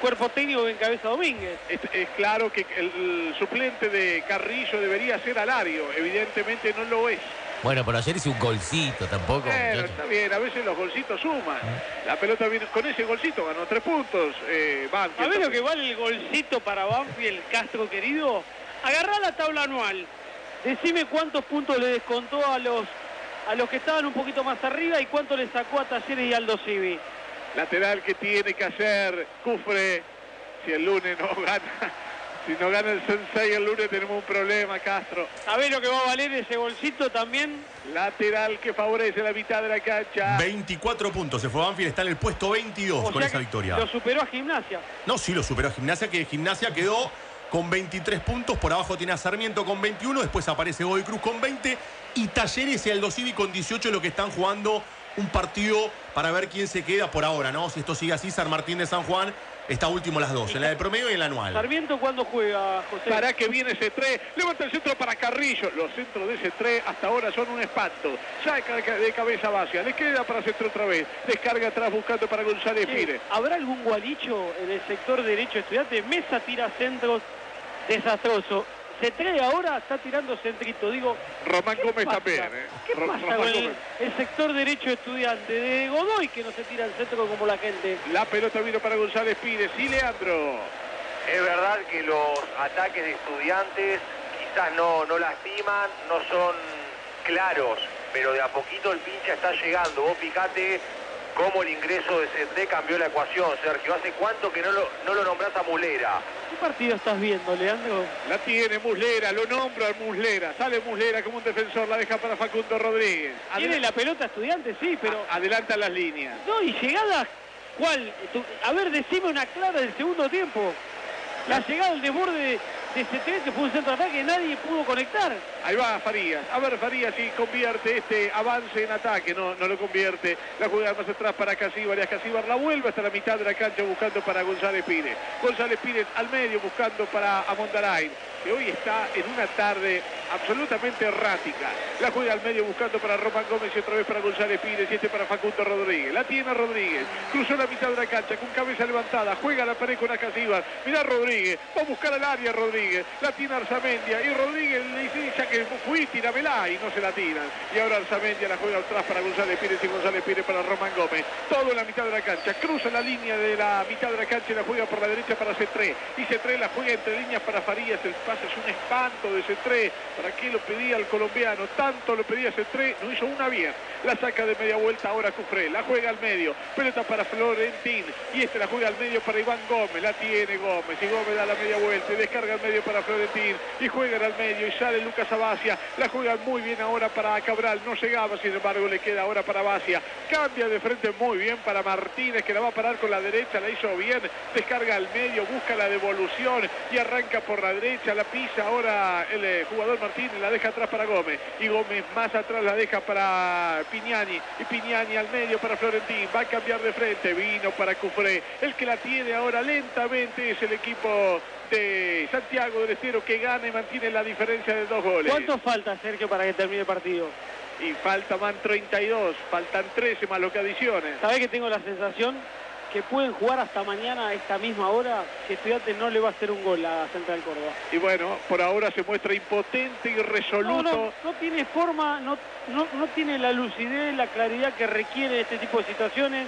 cuerpo técnico que encabeza Domínguez. Es, es claro que el, el suplente de Carrillo debería ser Alario, evidentemente no lo es. Bueno, pero ayer hizo un golcito tampoco. Bueno, está bien, a veces los golcitos suman. La pelota viene, con ese golcito ganó tres puntos. Eh, a ver lo que vale el golcito para Banfield, Castro querido. Agarrá la tabla anual. Decime cuántos puntos le descontó a los a los que estaban un poquito más arriba y cuánto le sacó a Talleres y Aldo Civi. Lateral que tiene que hacer Cufre si el lunes no gana. Si no gana el Sensei el lunes tenemos un problema, Castro. ¿Sabés lo que va a valer ese bolsito también? Lateral que favorece la mitad de la cancha. veinticuatro puntos. Se fue Banfield, está en el puesto veintidós o con sea esa victoria. Lo superó a Gimnasia. No, sí lo superó a Gimnasia, que Gimnasia quedó con veintitrés puntos. Por abajo tiene a Sarmiento con veintiuno. Después aparece Godoy Cruz con veinte. Y Talleres y Aldo Civi con dieciocho, lo que están jugando un partido para ver quién se queda por ahora, ¿no? Si esto sigue así, San Martín de San Juan está último las dos, en la de promedio y en la anual. ¿Sarmiento cuándo juega, José? Para que viene ese tres, levanta el centro para Carrillo. Los centros de ese tres hasta ahora son un espanto. Saca de cabeza Bacia, le queda para centro otra vez. Descarga atrás buscando para González Sí. Pires. ¿Habrá algún gualicho en el sector derecho estudiante? Mesa tira centros desastroso. C tres ahora está tirando centrito. Digo, Román Gómez pasa? también, ¿eh? ¿Qué Ro- pasa Román con el, Gómez. el sector derecho estudiante? De Godoy que no se tira el centro como la gente. La pelota vino para González Pires y Leandro. Es verdad que los ataques de Estudiantes quizás no, no lastiman, no son claros, pero de a poquito el pincha está llegando. Vos fijate cómo el ingreso de C T cambió la ecuación, Sergio. ¿Hace cuánto que no lo, no lo nombrás a Mulera? ¿Qué partido estás viendo, Leandro? La tiene Muslera, lo nombra Muslera. Sale Muslera como un defensor, la deja para Facundo Rodríguez. Tiene Adel- la pelota estudiante, sí, pero... a- adelanta las líneas. No, y llegadas, ¿cuál? Tu- A ver, decime una clara del segundo tiempo. La llegada, el desborde de, de C T, que fue un centro de ataque que nadie pudo conectar. Ahí va Farías. A ver Farías si convierte este avance en ataque. No, no lo convierte. La juega más atrás para Casíbar. Y a Casíbar la vuelve hasta la mitad de la cancha buscando para González Pires. González Pires al medio buscando para Amondarain, que hoy está en una tarde absolutamente errática. La juega al medio buscando para Román Gómez y otra vez para González Pires y este para Facundo Rodríguez. La tiene Rodríguez. Cruzó la mitad de la cancha con cabeza levantada. Juega la pared con Acasíbar. Mirá Rodríguez. Va a buscar al área Rodríguez. La tiene Arzamendia. Y Rodríguez le dice ya que fui, tíramela. Y no se la tiran. Y ahora Arzamendia la juega atrás para González Pires y González Pires para Román Gómez. Todo en la mitad de la cancha. Cruza la línea de la mitad de la cancha y la juega por la derecha para C tres. Y C tres la juega entre líneas para Farías. El pase es un espanto de C tres. ¿Para qué lo pedía el colombiano? Tanto lo pedía C tres. No hizo una bien. La saca de media vuelta ahora Cufré. La juega al medio. Pelota para Florentín. Y este la juega al medio para Iván Gómez. La tiene Gómez. Y Gómez da la media vuelta. Y descarga al medio para Florentín. Y juega al medio. Y sale Lucas Abacia. La juega muy bien ahora para Cabral. No llegaba, sin embargo, le queda ahora para Abacia. Cambia de frente muy bien para Martínez, que la va a parar con la derecha. La hizo bien. Descarga al medio. Busca la devolución. Y arranca por la derecha. La pisa ahora el eh, jugador Martínez. La deja atrás para Gómez. Y Gómez más atrás la deja para Piñani. Y Piñani al medio para Florentín. Va a cambiar de frente. Vino para Cufré. El que la tiene ahora lentamente es el equipo de Santiago del Estero, que gana y mantiene la diferencia de dos goles. ¿Cuánto falta, Sergio, para que termine el partido? Y falta man treinta y dos, faltan trece más lo que adiciones. ¿Sabés que tengo la sensación que pueden jugar hasta mañana a esta misma hora, que Estudiantes no le va a hacer un gol a Central Córdoba? Y bueno, por ahora se muestra impotente y resoluto. No, no, no tiene forma, no, no, no tiene la lucidez, la claridad que requiere este tipo de situaciones.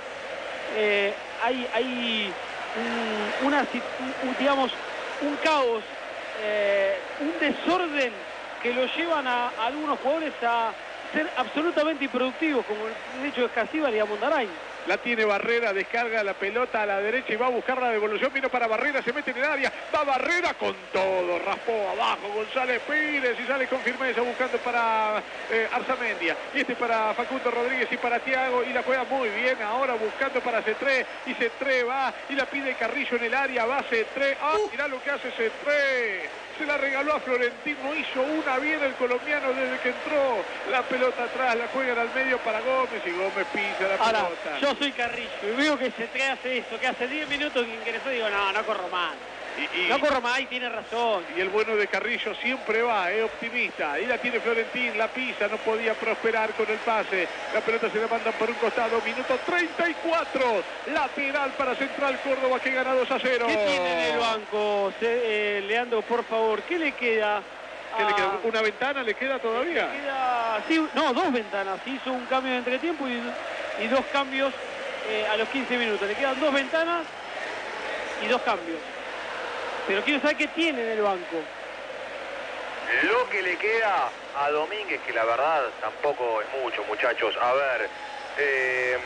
Eh, hay hay un, una, un, digamos, un caos, eh, un desorden que lo llevan a, a algunos jugadores a ser absolutamente improductivos, como el hecho de Casíbar y Amondarain. La tiene Barrera, descarga la pelota a la derecha y va a buscar la devolución. Vino para Barrera, se mete en el área. Va Barrera con todo. Raspó abajo González Pires y sale con firmeza buscando para eh, Arzamendia. Y este para Facundo Rodríguez y para Thiago. Y la juega muy bien ahora buscando para C tres. Y C tres va y la pide Carrillo en el área. Va C tres. ¡Ah! Mirá lo que hace C tres. Se la regaló a Florentino, hizo una bien el colombiano desde que entró. La pelota atrás, la juegan al medio para Gómez y Gómez pisa la Ahora, pelota. yo soy Carrillo y veo que C tres hace eso, que hace diez minutos que ingresó y digo, no, no corro más. Y, y, no corro más, y tiene razón. y el bueno de Carrillo siempre va, es optimista. Y la tiene Florentín, la pisa, no podía prosperar con el pase. La pelota se la mandan por un costado, minuto treinta y cuatro. Lateral para Central Córdoba que gana dos a cero. ¿Qué tiene en el banco, eh, Leandro, por favor? ¿Qué le queda? ¿Qué le queda? a- ¿Una ventana le queda todavía? Le queda, sí, no, dos ventanas. Hizo un cambio de entretiempo y, y dos cambios eh, a los quince minutos. Le quedan dos ventanas y dos cambios. Pero quiero saber qué tiene en el banco. Lo que le queda a Domínguez, que la verdad tampoco es mucho, muchachos. A ver, eh,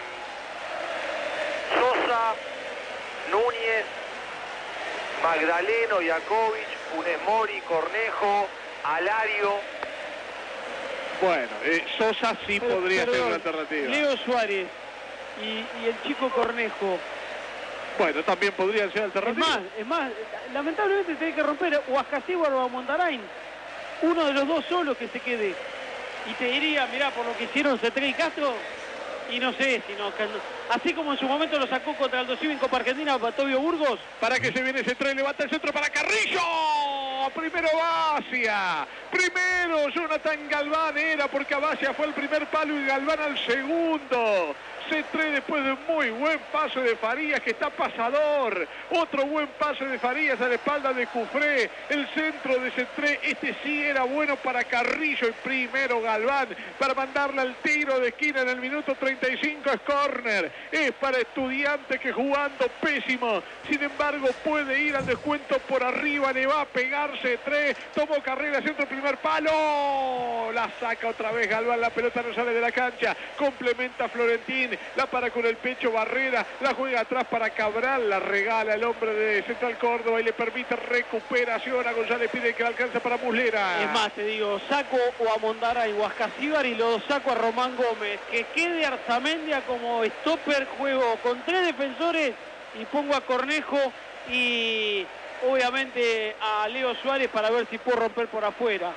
Sosa, Núñez, Magdaleno, Jakovic, Funes Mori, Cornejo, Alario. Bueno, eh, Sosa sí Pero, podría ser perdón, una alternativa. Leo Suárez y, y el chico Cornejo. Bueno, también podrían ser Es alternativas. más, es más, lamentablemente tiene que romper o a Ascasíbar o a Mondarain. Uno de los dos solos que se quede. Y te diría, mirá, por lo que hicieron Cetré y Castro, y no sé, sino que, así como en su momento lo sacó contra el Aldo Civi en Copa Argentina para Tobio Burgos. Para que se viene ese tren, levanta el centro para Carrillo. Primero Bacia. Primero Jonathan Galván era porque Bacia fue el primer palo y Galván al segundo. Cetré después de un muy buen pase de Farías que está pasador. Otro buen pase de Farías a la espalda de Cufré. El centro de Cetré, este sí era bueno para Carrillo y primero Galván para mandarle al tiro de esquina en el minuto treinta y cinco. Es córner. Es para Estudiantes que jugando pésimo. Sin embargo puede ir al descuento por arriba. Le va a pegar Cetré. Tomó carrera, centro, primer palo. La saca otra vez Galván. La pelota no sale de la cancha. Complementa Florentín. La para con el pecho Barrera, la juega atrás para Cabral, la regala el hombre de Central Córdoba y le permite recuperación a González, pide que la alcanza para Muslera. Es más, te digo, saco o a Mondarain o a Ascasíbar y lo saco a Román Gómez. Que quede Arzamendia como stopper, juego con tres defensores y pongo a Cornejo y obviamente a Leo Suárez para ver si puedo romper por afuera.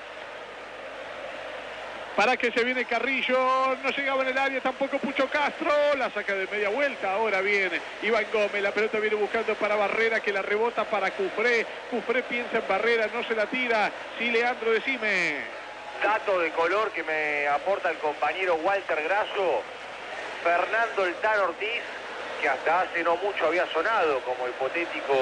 Para que se viene Carrillo, no llegaba en el área tampoco Pucho Castro, la saca de media vuelta, ahora viene Iván Gómez, la pelota viene buscando para Barrera que la rebota para Cufré, Cufré piensa en Barrera, no se la tira, sí Leandro, decime. Dato de color que me aporta el compañero Walter Grasso. Fernando El Tano Ortiz, que hasta hace no mucho había sonado como hipotético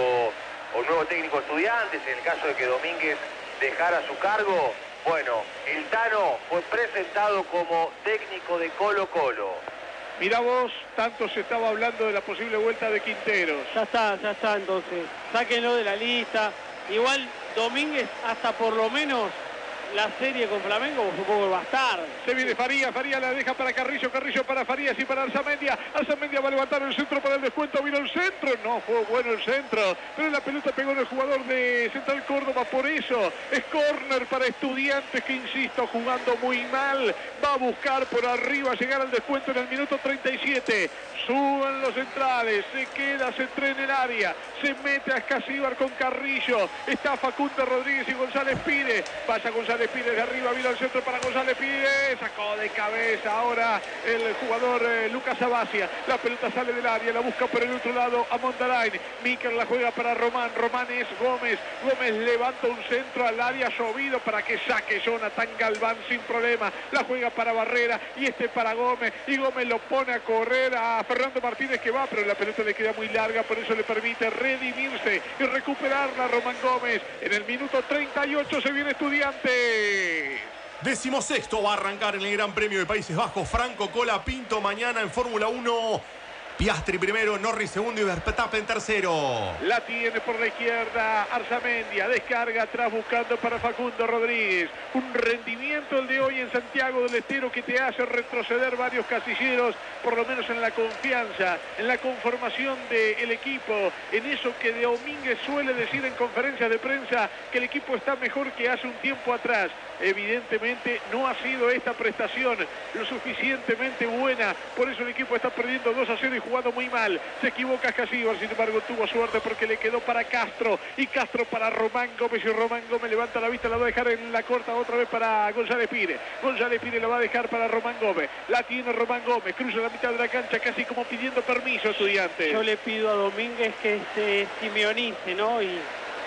o nuevo técnico de Estudiantes en el caso de que Domínguez dejara su cargo. Bueno, el Tano fue presentado como técnico de Colo Colo. Mirá vos, tanto se estaba hablando de la posible vuelta de Quinteros. Ya está, ya está entonces. Sáquenlo de la lista. Igual Domínguez hasta por lo menos la serie con Flamengo supongo va a estar. Se viene Farías, Farías la deja para Carrillo, Carrillo para Farías y para Arzamendia. Arzamendia va a levantar el centro para el descuento, vino el centro, no fue bueno el centro, pero la pelota pegó en el jugador de Central Córdoba, por eso es córner para Estudiantes que, insisto, jugando muy mal, va a buscar por arriba llegar al descuento en el minuto treinta y siete. Suben los centrales, se queda, se entra en el área, se mete a Ascasíbar con Carrillo, está Facundo Rodríguez y González Pires, vaya González Pires de arriba, vino al centro para González Pires, sacó de cabeza ahora el jugador eh, Lucas Abacia, la pelota sale del área, la busca por el otro lado a Mondarain, Miquel la juega para Román, Román es Gómez, Gómez levanta un centro al área llovido para que saque Jonathan Galván sin problema, la juega para Barrera y este para Gómez, y Gómez lo pone a correr a Fernando Martínez que va, pero la pelota le queda muy larga, por eso le permite redimirse y recuperarla Román Gómez. En el minuto treinta y ocho se viene Estudiantes. Decimosexto va a arrancar en el Gran Premio de Países Bajos. Franco Cola Pinto mañana en Fórmula uno. Piastri primero, Norris segundo y Verstappen tercero. La tiene por la izquierda Arzamendia, descarga atrás buscando para Facundo Rodríguez. Un rendimiento el de hoy en Santiago del Estero que te hace retroceder varios casilleros, por lo menos en la confianza, en la conformación del equipo, en eso que de Domínguez suele decir en conferencias de prensa, que el equipo está mejor que hace un tiempo atrás. Evidentemente no ha sido esta prestación lo suficientemente buena, por eso el equipo está perdiendo dos a cero y jugando muy mal. Se equivoca Ascasíbar, sin embargo tuvo suerte porque le quedó para Castro y Castro para Román Gómez y Román Gómez levanta la vista, la va a dejar en la corta otra vez para González Pires. González Pires la va a dejar para Román Gómez, la tiene Román Gómez, cruza la mitad de la cancha casi como pidiendo permiso, Estudiantes. Yo le pido a Domínguez que se simeonice, ¿no? Y,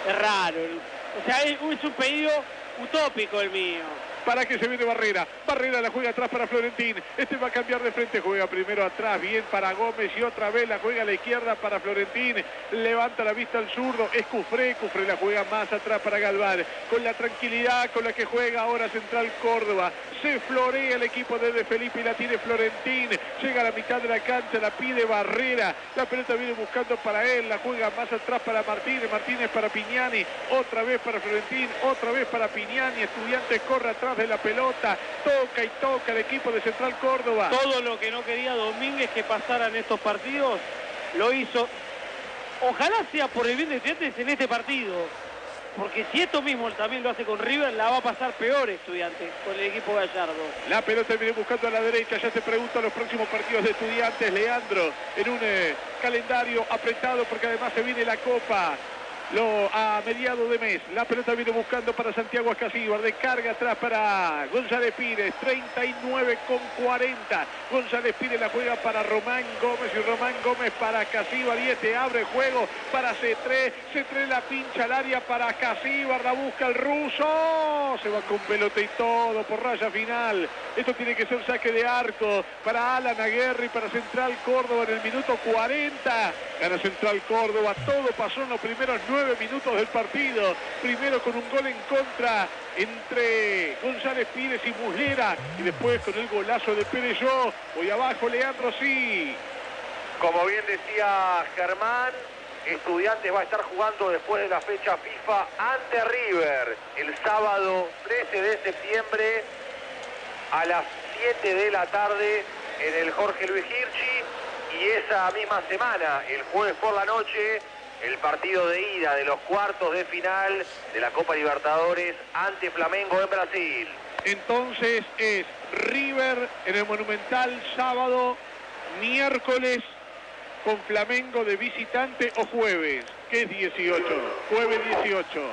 es raro. O sea, es, es un pedido utópico el mío. Para que se viene Barrera. Barrera la juega atrás para Florentín. Este va a cambiar de frente. Juega primero atrás. Bien para Gómez. Y otra vez la juega a la izquierda para Florentín. Levanta la vista al zurdo. Es Cufré. Cufré la juega más atrás para Galván. Con la tranquilidad con la que juega ahora Central Córdoba. Se florea el equipo de De Felipe y la tiene Florentín. Llega a la mitad de la cancha. La pide Barrera. La pelota viene buscando para él. La juega más atrás para Martínez. Martínez para Piñani. Otra vez para Florentín. Otra vez para Piñani. Estudiantes corre atrás de la pelota, toca y toca el equipo de Central Córdoba. Todo lo que no quería Domínguez que pasaran estos partidos, lo hizo. Ojalá sea por el bien de Estudiantes en este partido, porque si esto mismo también lo hace con River, la va a pasar peor Estudiantes con el equipo Gallardo. La pelota viene buscando a la derecha, ya se pregunta los próximos partidos de Estudiantes, Leandro, en un eh, calendario apretado porque además se viene la Copa. Lo, a mediado de mes, la pelota viene buscando para Santiago Ascasíbar, de carga atrás para González Pires, treinta y nueve con cuarenta, González Pires la juega para Román Gómez y Román Gómez para Ascasíbar y este abre juego para C tres, C tres la pincha al área para Ascasíbar, la busca el ruso, se va con pelota y todo por raya final, esto tiene que ser saque de arco para Alan Aguerri, para Central Córdoba en el minuto cuarenta, gana Central Córdoba, todo pasó en los primeros nueve minutos del partido, primero con un gol en contra entre González Pires y Muslera y después con el golazo de Pereyó. Voy abajo, Leandro, sí. Como bien decía Germán, Estudiantes va a estar jugando después de la fecha FIFA ante River el sábado trece de septiembre a las siete de la tarde en el Jorge Luis Hirschi, y esa misma semana, el jueves por la noche, el partido de ida de los cuartos de final de la Copa Libertadores ante Flamengo en Brasil. Entonces es River en el Monumental sábado, miércoles con Flamengo de visitante o jueves, que es dieciocho, jueves dieciocho.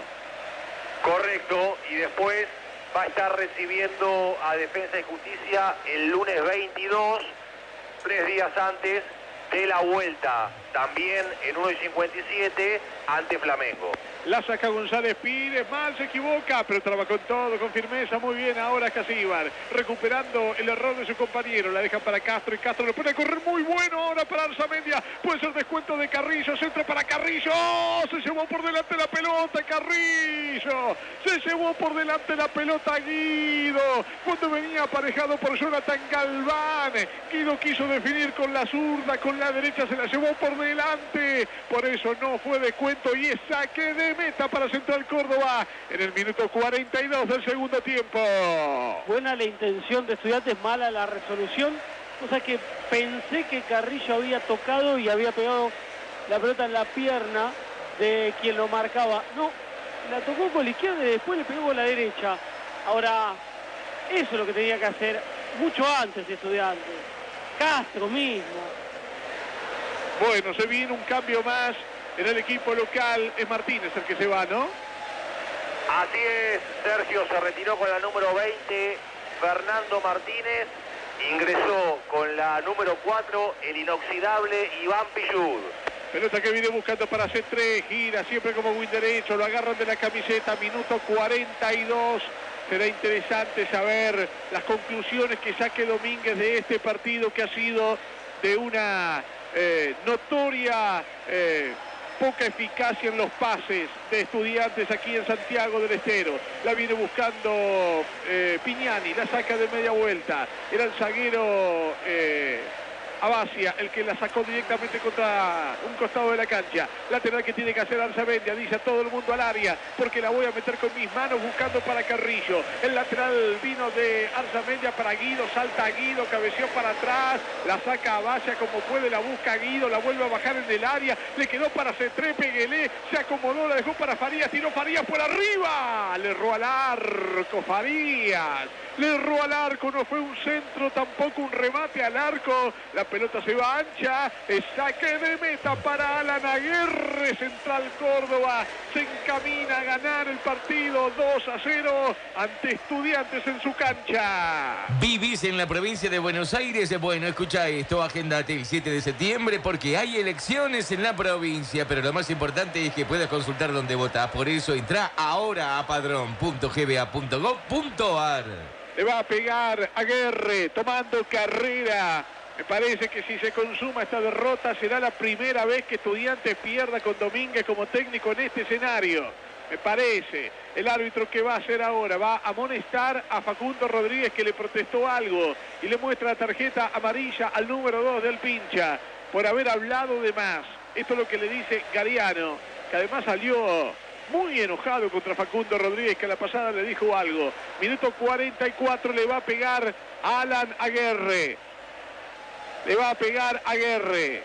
Correcto, y después va a estar recibiendo a Defensa y Justicia el lunes veintidós, tres días antes de la vuelta, también en uno y cincuenta y siete ante Flamengo. La saca González Pires, mal se equivoca, pero traba con todo, con firmeza, muy bien ahora Casíbar, recuperando el error de su compañero, la dejan para Castro y Castro le pone a correr muy bueno ahora para Arzamendia, puede ser descuento de Carrillo, centro para Carrillo, ¡oh! Se llevó por delante la pelota Carrillo, se llevó por delante la pelota Guido, cuando venía aparejado por Jonathan Galván, Guido quiso definir con la zurda, con la derecha se la llevó por delante, por eso no fue descuento y es saque de meta para Central Córdoba en el minuto cuarenta y dos del segundo tiempo. Buena la intención de Estudiantes, mala la resolución, cosa que pensé que Carrillo había tocado y había pegado la pelota en la pierna de quien lo marcaba. No, la tocó con la izquierda y después le pegó con la derecha. Ahora, eso es lo que tenía que hacer mucho antes Estudiantes. Castro mismo. Bueno, se viene un cambio más en el equipo local. Es Martínez el que se va, ¿no? Así es, Sergio se retiró con la número veinte, Fernando Martínez, ingresó con la número cuatro, el inoxidable Iván Pillud. Pelota que viene buscando para C tres, gira siempre como win derecho, lo agarran de la camiseta, minuto cuarenta y dos. Será interesante saber las conclusiones que saque Domínguez de este partido que ha sido de una eh, notoria eh, poca eficacia en los pases de Estudiantes aquí en Santiago del Estero. La viene buscando eh, Piñani, la saca de media vuelta. Era el zaguero eh, Abacia el que la sacó directamente contra un costado de la cancha. Lateral que tiene que hacer Arzamendia, dice a todo el mundo al área, porque la voy a meter con mis manos buscando para Carrillo. El lateral vino de Arzamendia para Guido, salta Guido, cabeció para atrás, la saca Abacia como puede, la busca Guido, la vuelve a bajar en el área, le quedó para C tres, Peguelé, se acomodó, la dejó para Farías, tiró Farías por arriba, le erró al arco Farías, le erró al arco, no fue un centro, tampoco un remate al arco, la pelota se va ancha, es saque de meta para Alan Aguerre, Central Córdoba se encamina a ganar el partido dos a cero ante Estudiantes en su cancha. ¿Vivís en la provincia de Buenos Aires? Bueno, escucha esto, agéndate el siete de septiembre porque hay elecciones en la provincia, pero lo más importante es que puedas consultar dónde votás. Por eso entra ahora a padrón punto g b a punto gov punto a r. Le va a pegar Aguerre, tomando carrera. Me parece que si se consuma esta derrota será la primera vez que Estudiantes pierda con Domínguez como técnico en este escenario. Me parece. El árbitro que va a hacer ahora va a amonestar a Facundo Rodríguez, que le protestó algo y le muestra la tarjeta amarilla al número dos del Pincha por haber hablado de más. Esto es lo que le dice Gariano, que además salió muy enojado contra Facundo Rodríguez, que a la pasada le dijo algo. Minuto cuarenta y cuatro, le va a pegar Alan Aguerre. Le va a pegar Aguerre.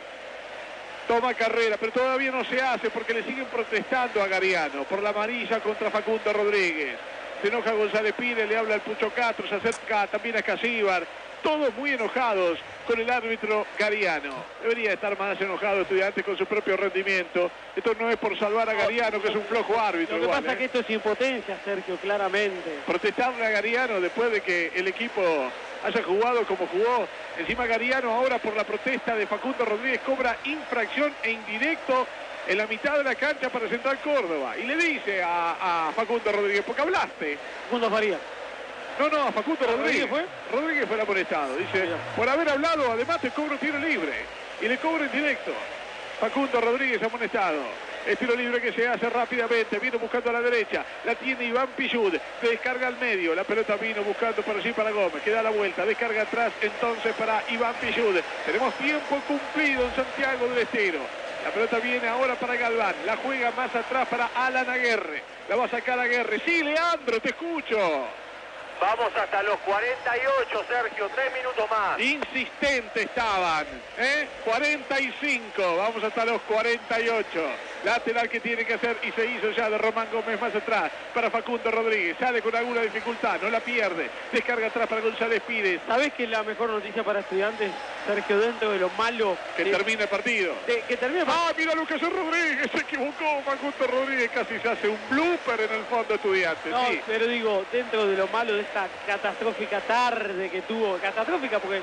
Toma carrera, pero todavía no se hace porque le siguen protestando a Gariano por la amarilla contra Facundo Rodríguez. Se enoja González Pires, le habla al Pucho Castro, se acerca también a Casíbar. Todos muy enojados con el árbitro Gariano. Debería estar más enojado Estudiantes con su propio rendimiento. Esto no es por salvar a Gariano, que es un flojo árbitro. Lo que igual, pasa ¿eh? es que esto es impotencia, Sergio, claramente. Protestarle a Gariano después de que el equipo haya jugado como jugó. Encima Gariano ahora por la protesta de Facundo Rodríguez cobra infracción e indirecto en la mitad de la cancha para Central Córdoba. Y le dice a, a Facundo Rodríguez, porque hablaste. Facundo Faría. No, no, a Facundo Rodríguez. ¿Rodríguez fue? Rodríguez fue el amonestado. Dice, por haber hablado, además te cobro tiro libre. Y le cobro en directo. Facundo Rodríguez amonestado. El tiro libre que se hace rápidamente. Vino buscando a la derecha. La tiene Iván Pillud. Descarga al medio. La pelota vino buscando por allí para Gómez. Que da la vuelta. Descarga atrás entonces para Iván Pillud. Tenemos tiempo cumplido en Santiago del Estero. La pelota viene ahora para Galván. La juega más atrás para Alan Aguerre. La va a sacar Aguerre. Sí, Leandro, te escucho. Vamos hasta los cuarenta y ocho, Sergio, tres minutos más. Insistente estaban, ¿eh? cuarenta y cinco, vamos hasta los cuarenta y ocho. Lateral que tiene que hacer y se hizo ya de Román Gómez más atrás para Facundo Rodríguez. Sale con alguna dificultad, no la pierde. Descarga atrás para González Pires. ¿Sabés que la mejor noticia para Estudiantes, Sergio, dentro de lo malo? Que de, termine el partido. De, que termine el partido. Ah, mira Lucas Rodríguez, se equivocó Facundo Rodríguez. Casi se hace un blooper en el fondo Estudiantes. No, sí. pero digo, dentro de lo malo de esta catastrófica tarde que tuvo, catastrófica porque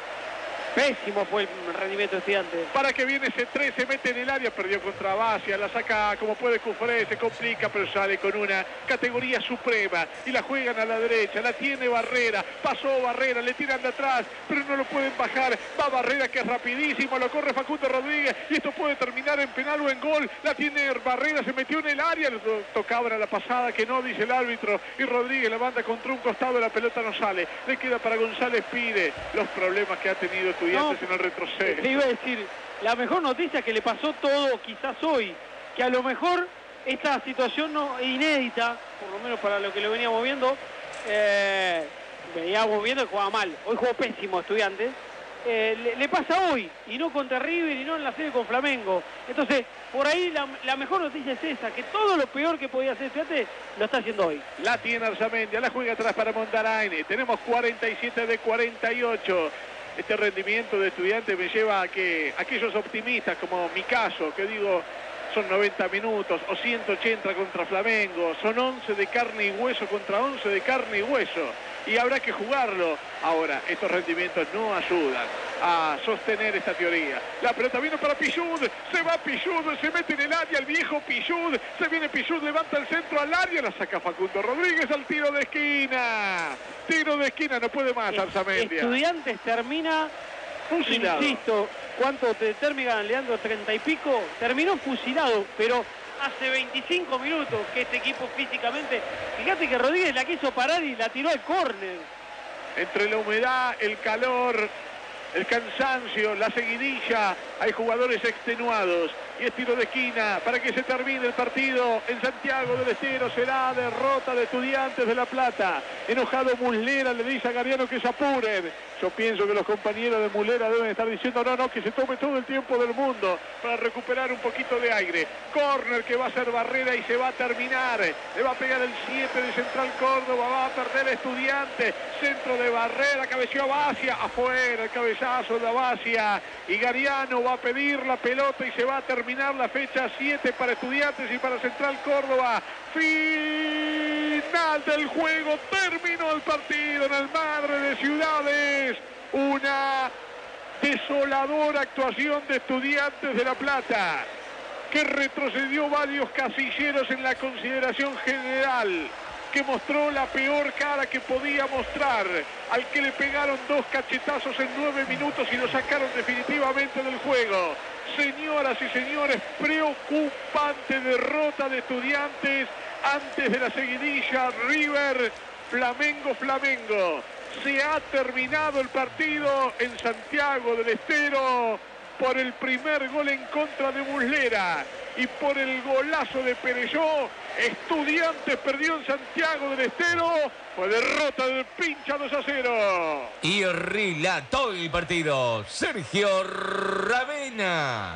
pésimo fue el rendimiento de Estudiantes. Para que viene ese tres, se mete en el área, perdió contra Basia, la saca como puede Cufré, se complica, pero sale con una categoría suprema y la juegan a la derecha, la tiene Barrera, pasó Barrera, le tiran de atrás, pero no lo pueden bajar, va Barrera que es rapidísimo, lo corre Facundo Rodríguez y esto puede terminar en penal o en gol, la tiene Barrera, se metió en el área, lo tocaban a la pasada que no, dice el árbitro, y Rodríguez la manda contra un costado, la pelota no sale, le queda para González Pires, los problemas que ha tenido Estudiantes No, en el retroceso. Te iba a decir, la mejor noticia es que le pasó todo quizás hoy, que a lo mejor esta situación no inédita, por lo menos para lo que lo veníamos viendo, eh, veníamos viendo que jugaba mal, hoy jugó pésimo Estudiantes, eh, le, le pasa hoy, y no contra River, y no en la serie con Flamengo. Entonces, por ahí la, la mejor noticia es esa, que todo lo peor que podía hacer Estudiantes lo está haciendo hoy. La tiene Arzamendia, la juega atrás para Mondaraine, tenemos cuarenta y siete de cuarenta y ocho. Este rendimiento de Estudiantes me lleva a que aquellos optimistas como mi caso, que digo son noventa minutos o ciento ochenta contra Flamengo, son once de carne y hueso contra once de carne y hueso y habrá que jugarlo. Ahora, estos rendimientos no ayudan a sostener esta teoría. La pelota vino para Pillud, se va Pillud, se mete en el área el viejo Pillud, se viene Pillud, levanta el centro al área, la saca Facundo Rodríguez al tiro de esquina. Tiro de esquina, no puede más Arzamendia. Estudiantes termina, fusilado. Insisto, ¿cuánto te termina Leandro? treinta y pico, terminó fusilado, pero hace veinticinco minutos que este equipo físicamente, fíjate que Rodríguez la quiso parar y la tiró al córner. Entre la humedad, el calor, el cansancio, la seguidilla, hay jugadores extenuados y es tiro de esquina para que se termine el partido en Santiago del Estero. Será derrota de Estudiantes de La Plata. Enojado Muslera le dice a Gariano que se apuren. Yo pienso que los compañeros de Muslera deben estar diciendo no, no, que se tome todo el tiempo del mundo para recuperar un poquito de aire. Córner que va a ser Barrera y se va a terminar. Le va a pegar el siete de Central Córdoba, va a perder Estudiantes. Centro de Barrera, cabeció a Basia, afuera el cabezazo cabezazo de Abacia y Gariano va a pedir la pelota y se va a terminar la fecha siete para Estudiantes y para Central Córdoba. Final del juego, terminó el partido en el Madre de Ciudades. Una desoladora actuación de Estudiantes de La Plata, que retrocedió varios casilleros en la consideración general, que mostró la peor cara que podía mostrar, al que le pegaron dos cachetazos en nueve minutos y lo sacaron definitivamente del juego. Señoras y señores, preocupante derrota de Estudiantes antes de la seguidilla River, Flamengo, Flamengo. Se ha terminado el partido en Santiago del Estero por el primer gol en contra de Muslera y por el golazo de Perelló. Estudiantes perdió en Santiago del Estero. Fue derrota del Pincha dos a cero. Y relató el partido Sergio Ravena.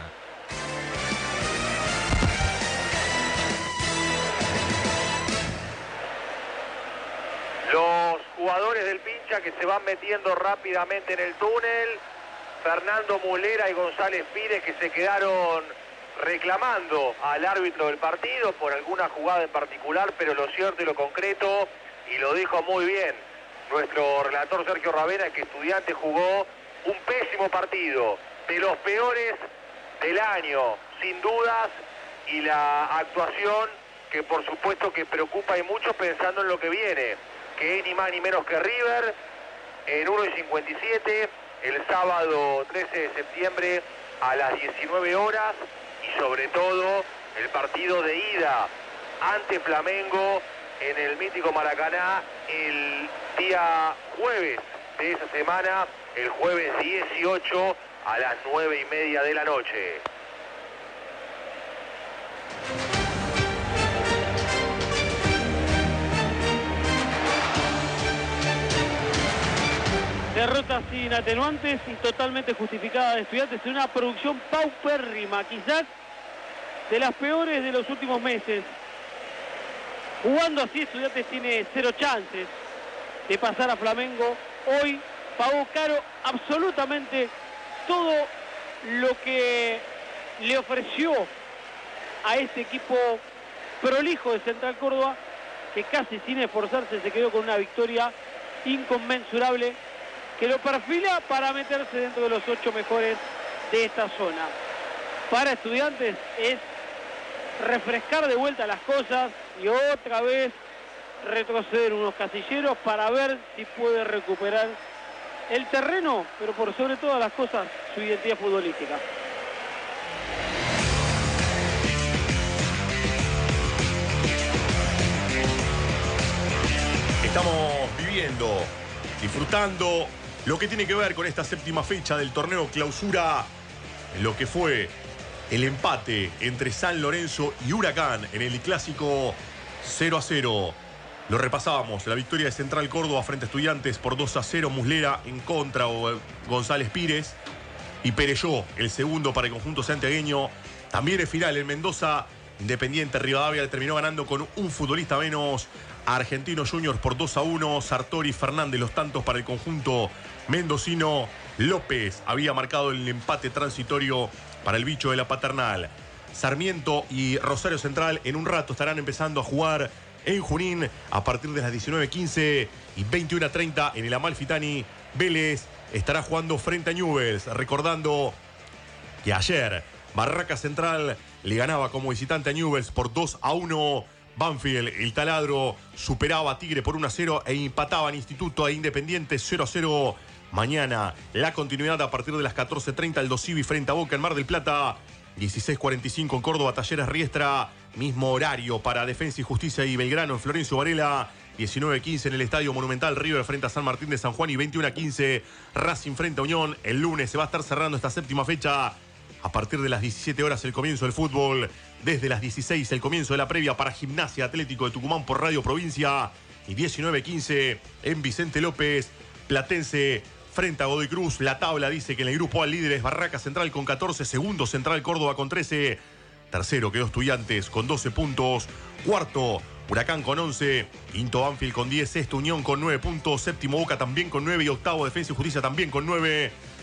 Los jugadores del Pincha que se van metiendo rápidamente en el túnel. Fernando Muslera y González Pires que se quedaron reclamando al árbitro del partido por alguna jugada en particular, pero lo cierto y lo concreto, y lo dijo muy bien nuestro relator Sergio Ravena, que Estudiantes jugó un pésimo partido, de los peores del año, sin dudas, y la actuación que por supuesto que preocupa y mucho pensando en lo que viene, que es ni más ni menos que River, en uno y cincuenta y siete, el sábado trece de septiembre a las diecinueve horas, y sobre todo el partido de ida ante Flamengo en el mítico Maracaná el día jueves de esa semana, el jueves dieciocho a las nueve y media de la noche. Derrota sin atenuantes y totalmente justificada de Estudiantes en una producción paupérrima, quizás de las peores de los últimos meses. Jugando así, Estudiantes tiene cero chances de pasar a Flamengo. Hoy pagó caro absolutamente todo lo que le ofreció a este equipo prolijo de Central Córdoba, que casi sin esforzarse se quedó con una victoria inconmensurable que lo perfila para meterse dentro de los ocho mejores de esta zona. Para Estudiantes es refrescar de vuelta las cosas y otra vez retroceder unos casilleros para ver si puede recuperar el terreno, pero por sobre todas las cosas su identidad futbolística. Estamos viviendo, disfrutando lo que tiene que ver con esta séptima fecha del torneo Clausura, lo que fue el empate entre San Lorenzo y Huracán en el clásico cero a cero. Lo repasábamos, la victoria de Central Córdoba frente a Estudiantes por dos a cero, Muslera en contra, o González Pires, y Perelló, el segundo para el conjunto santiagueño. También el final en Mendoza, Independiente Rivadavia terminó ganando con un futbolista menos a Argentinos Juniors por dos a uno. Sartori Fernández los tantos para el conjunto mendocino. López había marcado el empate transitorio para el bicho de la Paternal. Sarmiento y Rosario Central en un rato estarán empezando a jugar en Junín a partir de las diecinueve quince y veintiuno treinta en el Amalfitani. Vélez estará jugando frente a Newell's, recordando que ayer Barraca Central le ganaba como visitante a Newell's por dos a uno. Banfield, el taladro, superaba a Tigre por uno a cero e empataban Instituto e Independiente cero a cero. Mañana la continuidad a partir de las catorce treinta, el Dosivi frente a Boca en Mar del Plata. dieciséis cuarenta y cinco en Córdoba, Talleres Riestra. Mismo horario para Defensa y Justicia y Belgrano en Florencio Varela. diecinueve quince en el Estadio Monumental River frente a San Martín de San Juan y veintiuno quince Racing frente a Unión. El lunes se va a estar cerrando esta séptima fecha. A partir de las diecisiete horas el comienzo del fútbol. Desde las dieciséis el comienzo de la previa para Gimnasia Atlético de Tucumán por Radio Provincia. Y diecinueve quince en Vicente López, Platense frente a Godoy Cruz. La tabla dice que en el grupo A líder es Barraca Central con catorce, segundo Central Córdoba con trece, tercero quedó Estudiantes con doce puntos, cuarto Huracán con once, quinto Banfield con diez, sexto Unión con nueve puntos, séptimo Boca también con nueve y octavo Defensa y Justicia también con nueve.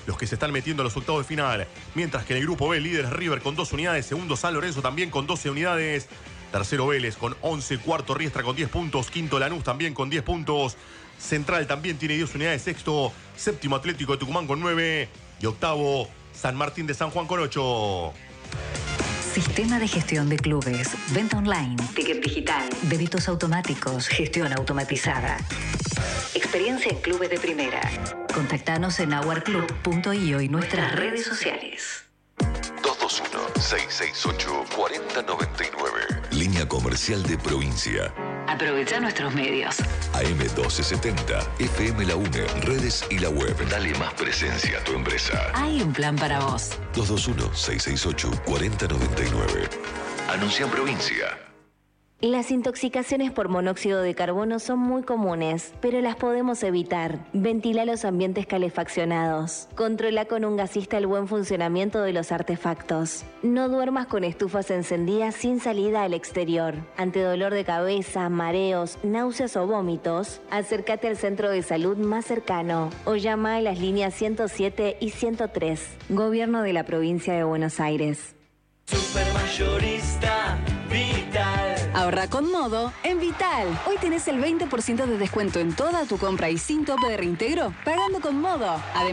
los que se están metiendo a los octavos de final. Mientras que en el grupo B, líder es River con dos unidades, segundo San Lorenzo también con doce unidades, tercero Vélez con once, cuarto Riestra con diez puntos, quinto Lanús también con diez puntos, Central también tiene diez unidades, sexto, séptimo Atlético de Tucumán con nueve y octavo San Martín de San Juan con ocho. Sistema de gestión de clubes, venta online, ticket digital, débitos automáticos, gestión automatizada. Experiencia en clubes de primera. Contactanos en our club punto io y nuestras redes sociales. dos dos uno, seis seis ocho, cuatro cero nueve nueve. Línea comercial de provincia. Aprovecha nuestros medios. A M doce setenta, F M La UNE, redes y la web. Dale más presencia a tu empresa. Hay un plan para vos. dos dos uno, seis seis ocho, cuatro cero nueve nueve. Anuncia en provincia. Las intoxicaciones por monóxido de carbono son muy comunes, pero las podemos evitar. Ventila los ambientes calefaccionados. Controla con un gasista el buen funcionamiento de los artefactos. No duermas con estufas encendidas sin salida al exterior. Ante dolor de cabeza, mareos, náuseas o vómitos, acércate al centro de salud más cercano o llama a las líneas ciento siete y ciento tres. Gobierno de la Provincia de Buenos Aires. Supermayorista Vital. Ahorra con Modo en Vital. Hoy tenés el veinte por ciento de descuento en toda tu compra y sin tope de reintegro, pagando con Modo. Además,